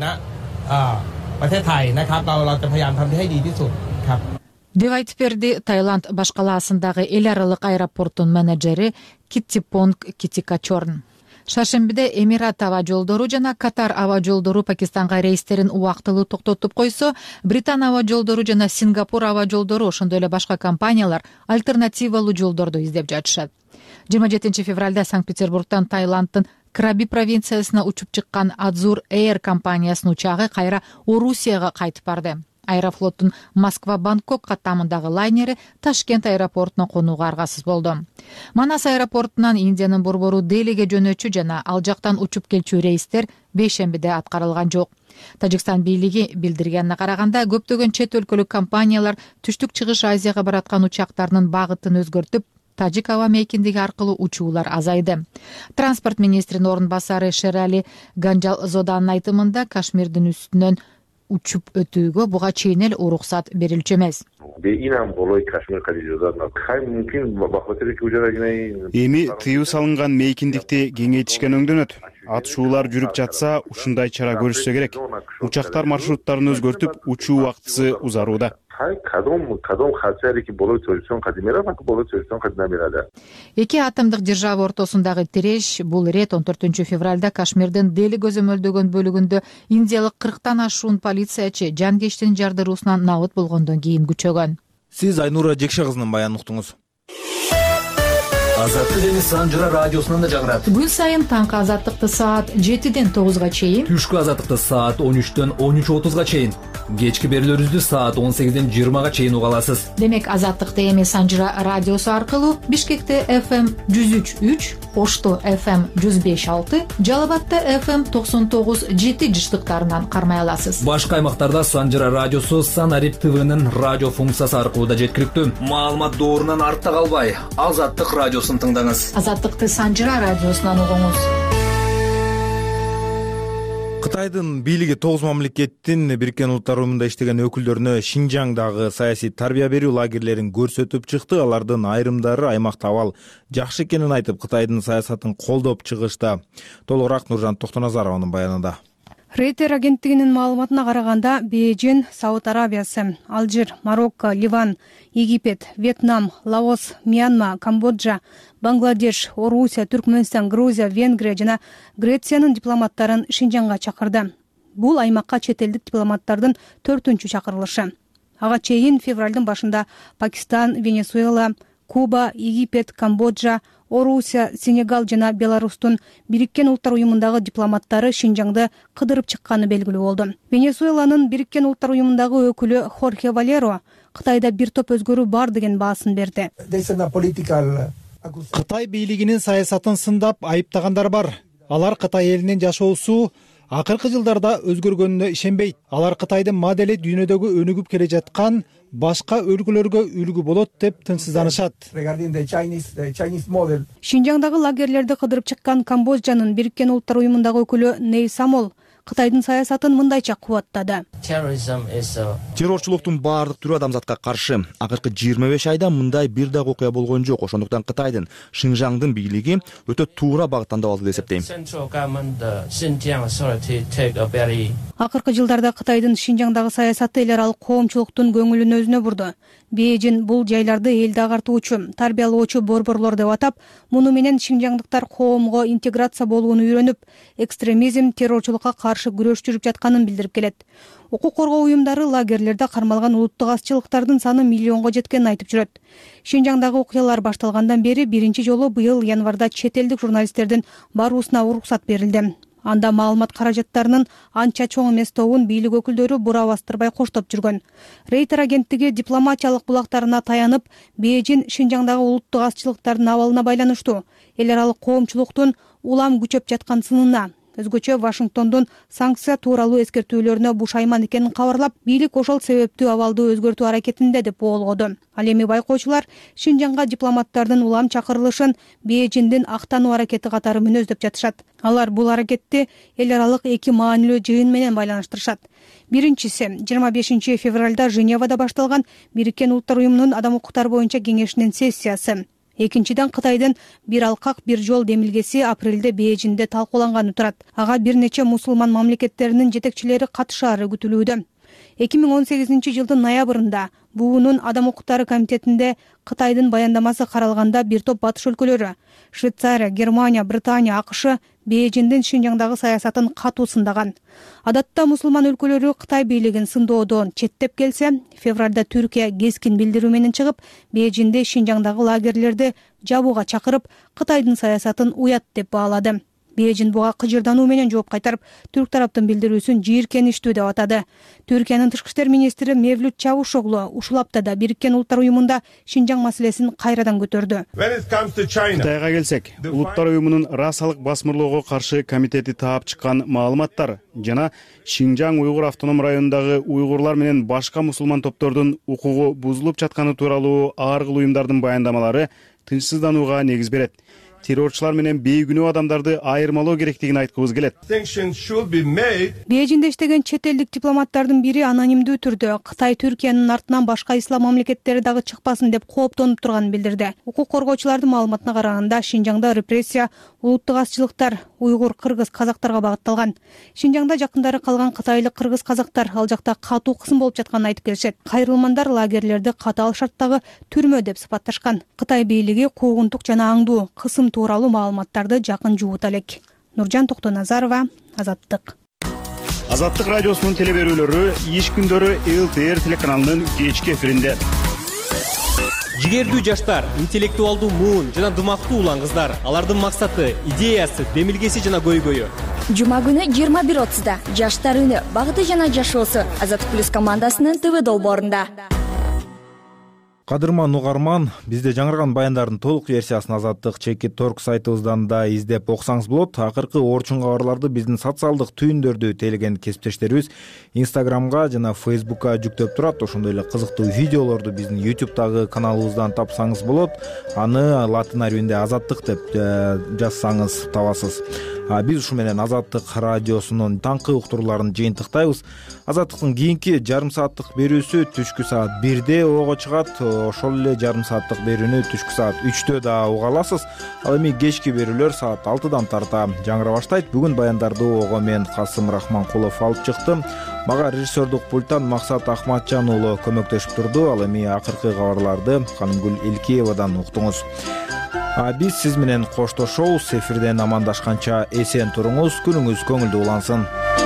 деп айтып берди Таиланд башкалаасындагы эл аралык аэропорттун менеджери Киттипонг Китикачорн. Шаршембиде Эмират аба жолдору жана Катар аба жолдору Пакистанга рейстерин убактылуу токтотуп койсо, Британ аба жолдору жана Сингапур аба жолдору ошондой эле башка компаниялар альтернативалуу жолдорду издеп жатышат. 27 февралда Санкт-Петербургтан Таиланддын Краби провинциясына учуп чыккан Азур Air компаниясынын учагы кайра Орусияга кайтып барды. Аэрофлоттун Москва-Бангкок каттамындагы лайнери Ташкент аэропортуна конууга аргасыз болду. Манас аэропортунан Индиянын борбору Делиге жөнөчү жана ал жактан учуп келчү рейстер бейшембиде аткарылган жок. Тажикстан бийлиги билдиргенине караганда, көптөгөн чет өлкөлүк компаниялар түштүк чыгыш Азияга бараткан учактарынын багытын өзгөртүп, Тажик аба мейкиндиги аркылуу учуулар азайды. Транспорт министринин орун басары Шерали Ганжалзоданын айтымында, Кашмирдин үстүнөн учуп өтүүгө буга чейин эле уруксат берилчү эмес. Эми тыюу салынган мейкиндикти кеңейтишкен өңдөнөт. Атышуулар жүрүп жатса, ушундай чара көрүшсө керек. Учактар маршруттарын өзгөртүп, учуу убактысы узарууда. Эки атомдук держава ортосундагы тиреш бул ирет 14 февралда Кашмирдин Дели көзөмөлдөгөн бөлүгүндө индиялык 40тан ашуун полициячы жанкечтин жардыруусунан набыт болгондон кийин күчөгөн. Сиз Айнура Жекше кызынын баянын уктуңуз. Азаттык эми Санжыра радиосунан да чыгарат. Күн сайын таңкы азаттыкты саат 7-ден 9-га чейин, Түшкү азаттыкты саат 13-төн 13:30-га чейин, кечки берүүлөрүбүздү саат 18-ден 20-га чейин уга аласыз. Демек азаттыкты эми Санжыра радиосу аркылуу Бишкекте FM 103.3, Ошто FM 105.6, Жалал Абадта FM 99.7 жыштыктарынан кармай аласыз. Башка аймактарда Санжыра радиосу Санарип ТВнын радио функциясы аркылуу да жеткиликтүү. Маалымат доорунан артта калбай, Азаттык радиосун тыңдаңыз. Азаттыкты Санжыра радиосунан угуңуз. Кытайдын бийлиги 9 мамлекеттин Бириккен Улуттар Уюмунда иштеген өкүлдөрүнө Шинжаңдагы саясий тарбия берүү лагерлерин көрсөтүп чыкты. Алардын айрымдары аймакта абал жакшы экенин айтып, Кытайдын саясатын колдоп чыгышты. Толугураак Нуржан Токтоназарованын баянында. Рейтер агенттигинин маалыматына караганда, Бейжин, Сауд Арабиясы, Алжир, Марокко, Ливан, Египет, Вьетнам, Лаос, Мьянма, Камбоджа, Бангладеш, Орусия, Түркмөнстан, Грузия, Венгрия жана Грециянын дипломаттарын Шинжаңга чакырды. Бул аймакка чет элдик дипломаттардын 4-чү чакырылышы. Ага чейин февралдын башында Пакистан, Венесуэла, Куба, Египет, Камбоджа, Орусия, Сенегал жана Беларустун Бириккен Улуттар Уюмундагы дипломаттары Шинжаңды кыдырып чыкканы белгилүү болду. Венесуэланын Бириккен Улуттар Уюмундагы өкүлү Хорхе Валеро Кытайда бир топ өзгөрүү бар деген баасын берди. Кытай бийлигинин саясатын сындап айыптагандар бар. Алар Кытай элинин жашоосу акыркы жылдарда өзгөргөнүнө ишенбейт. Алар Кытайдын модели дүйнөдөгү өнүгүп келе жаткан башка өлкөлөргө үлгү болот деп тынчсызданышат. Шинжаңдагы лагерлерди кыдырып чыккан Камбоджанын Бириккен Улуттар Уюмундагы өкүлү Ней Самол Кытайдын саясатын мындайча кубаттады. Террорчулуктун баардык түрү адамзатка каршы. Акыркы 25 айда мындай бир дагы окуя болгон жок. Ошондуктан Кытайдын Шинжаңдын бийлиги өтө туура багыт тандап алды деп эсептейм. Акыркы жылдарда Кытайдын Шинжаңдагы саясаты эл аралык коомчулуктун көңүлүн өзүнө бурду. Бейжин бул жайларды элди агартуучу, тарбиялоочу борборлор деп атап, муну менен шинжаңдыктар коомго интеграция болууну үйрөнүп, экстремизм, террорчулукка каршы күрөш жүрүп жатканын билдирип келет. Укук коргоо уюмдары лагерлерде кармалган улуттук азчылыктардын саны миллионго жеткенин айтып жүрөт. Шинжаңдагы окуялар башталгандан бери биринчи жолу быйыл январда чет элдик журналисттердин баруусуна уруксат берилди. Анда маалымат каражаттарынын анча чоң эмес тобун бийлик өкүлдөрү бура бастырбай коштоп жүргөн. Рейтер агенттиги дипломатиялык булактарына таянып, Бейжин Шинжаңдагы улуттук азчылыктардын абалына байланыштуу эл аралык коомчулуктун улам күчөп жаткан сынына, өзгөчө Вашингтондун санкция тууралуу эскертүүлөрүнө бушайман экенин кабарлап, бийлик ошол себептүү абалды өзгөртүү аракетинде деп боолгоду. Ал эми байкоочулар Шинжаңга дипломаттардын улам чакырылышын Бейжиндин актануу аракети катары мүнөздөп жатышат. Алар бул аракетти эл аралык эки маанилүү жыйын менен байланыштырышат. Биринчиси 25 февралда Женевада башталган Бириккен Улуттар Уюмунун адам укуктары боюнча кеңешинин сессиясы. Экинчиден Кытайдын бир алкак бир жол демилгеси апрелде Бейжинде талкууланганы турат. Ага бир нече мусулман мамлекеттеринин жетекчилери катышаары күтүлүүдө. 2018 жылдын ноябрында буунун адам укуктары комитетинде Кытайдын баяндамасы каралганда бир топ батыш өлкөлөрү Швейцария, Германия, Британия, АКШ Бейжиндин Шинжаңдагы саясатын катуу сындаган. Адатта мусулман өлкөлөрү Кытай бийлигин сындоодон четтеп келсе, февралда Түркия кескин билдирүү менен чыгып, Бейжинде Шинжаңдагы лагерлерди жабууга чакырып, Кытайдын саясатын уят деп баалады. Бейжин буга кыжырдануу менен жооп кайтарып, түрк тараптын билдирүүсүн жийиркеничтүү деп атады. Түркиянын тышкы иштер министри Мевлют Чавушоглу ушул аптада Бириккен Улуттар Уюмунда Шинжаң маселесин кайрадан көтөрдү. Кытайга келсек, Улуттар Уюмунун расалык басмырлоого каршы комитети таап чыккан маалыматтар жана Шинжаң уйгур автоном районундагы уйгурлар менен башка мусулман топтордун укугу бузулуп жатканы тууралуу ар кыл уюмдардын баяндамалары тынчсызданууга негиз берет. Террорчулар менен бейгүнөө адамдарды айырмалоо керектигин айткыбыз келет. Бейжинде иштеген чет элдик дипломаттардын бири анонимдүү түрдө Кытай Түркиянын артынан башка ислам мамлекеттери дагы чыкпасын деп кооптонуп турганын билдирди. Укук коргоочулардын маалыматына караганда, Шинжаңда репрессия улуттук азчылыктар уйгур, кыргыз, казактарга багытталган. Шинжаңда жакындары калган кытайлык кыргыз казактар ал жакта катуу кысым болуп жатканын айтып келишет. Кайрылмандар лагерлерди катаал шарттагы түрмө деп сыпатташкан. Кытай бийлиги куугунтук жана аңдуу кысым тууралуу маалыматтарды жакын жуута элек. Нуржан Токтоназарова, Азаттык. Азаттык радиосунун телеберүүлөрү иш күндөрү ЛТР телеканалынын кечки эфиринде. жигердүү жаштар, интеллектуалдуу муун жана дымактуу улан кыздар. Алардын максаты, идеясы, демилгеси жана көйгөйү. Жума күнү 21:30 жаштар үнү, багыты жана жашоосу Азаттык плюс командасынын ТВ долбоорунда. Кадырман угарман, бизде жаңырган баяндардын толук версиясын Азаттык Чекит.орг сайтыбыздан да издеп окусаңыз болот. Акыркы орчун кабарларды биздин социалдык түйүндөрдү тейлеген кесиптештерибиз Инстаграмга жана Фейсбукка жүктөп турат. Ошондой эле кызыктуу видеолорду биздин YouTube'дагы каналыбыздан тапсаңыз болот. Аны латын арбинде Азаттык деп жазсаңыз табасыз. Биз ушу менен Азаттык радиосунун таңкы уктурууларын жыйынтыктайбыз. Азаттыктын кийинки жарым сааттык берүүсү түшкү саат 1де ого чыгат. Ошол эле жарым сааттык берүүнү түшкү саат 3дө да уга аласыз. Ал эми кечки берүүлөр саат 6дан тарта жаңыра баштайт. Бүгүн баяндарды ого мен Касым Рахманкулов алып чыктым. Мага режиссердук пульттан Максат Акматжан уулу көмөктөшүп турду. Ал эми акыркы кабарларды Канымгүл Элкеевадан уктуңуз. Биз сиз менен коштошобуз. Эфирден амандашканча эсен туруңуз, күнүңүз көңүлдүү улансын.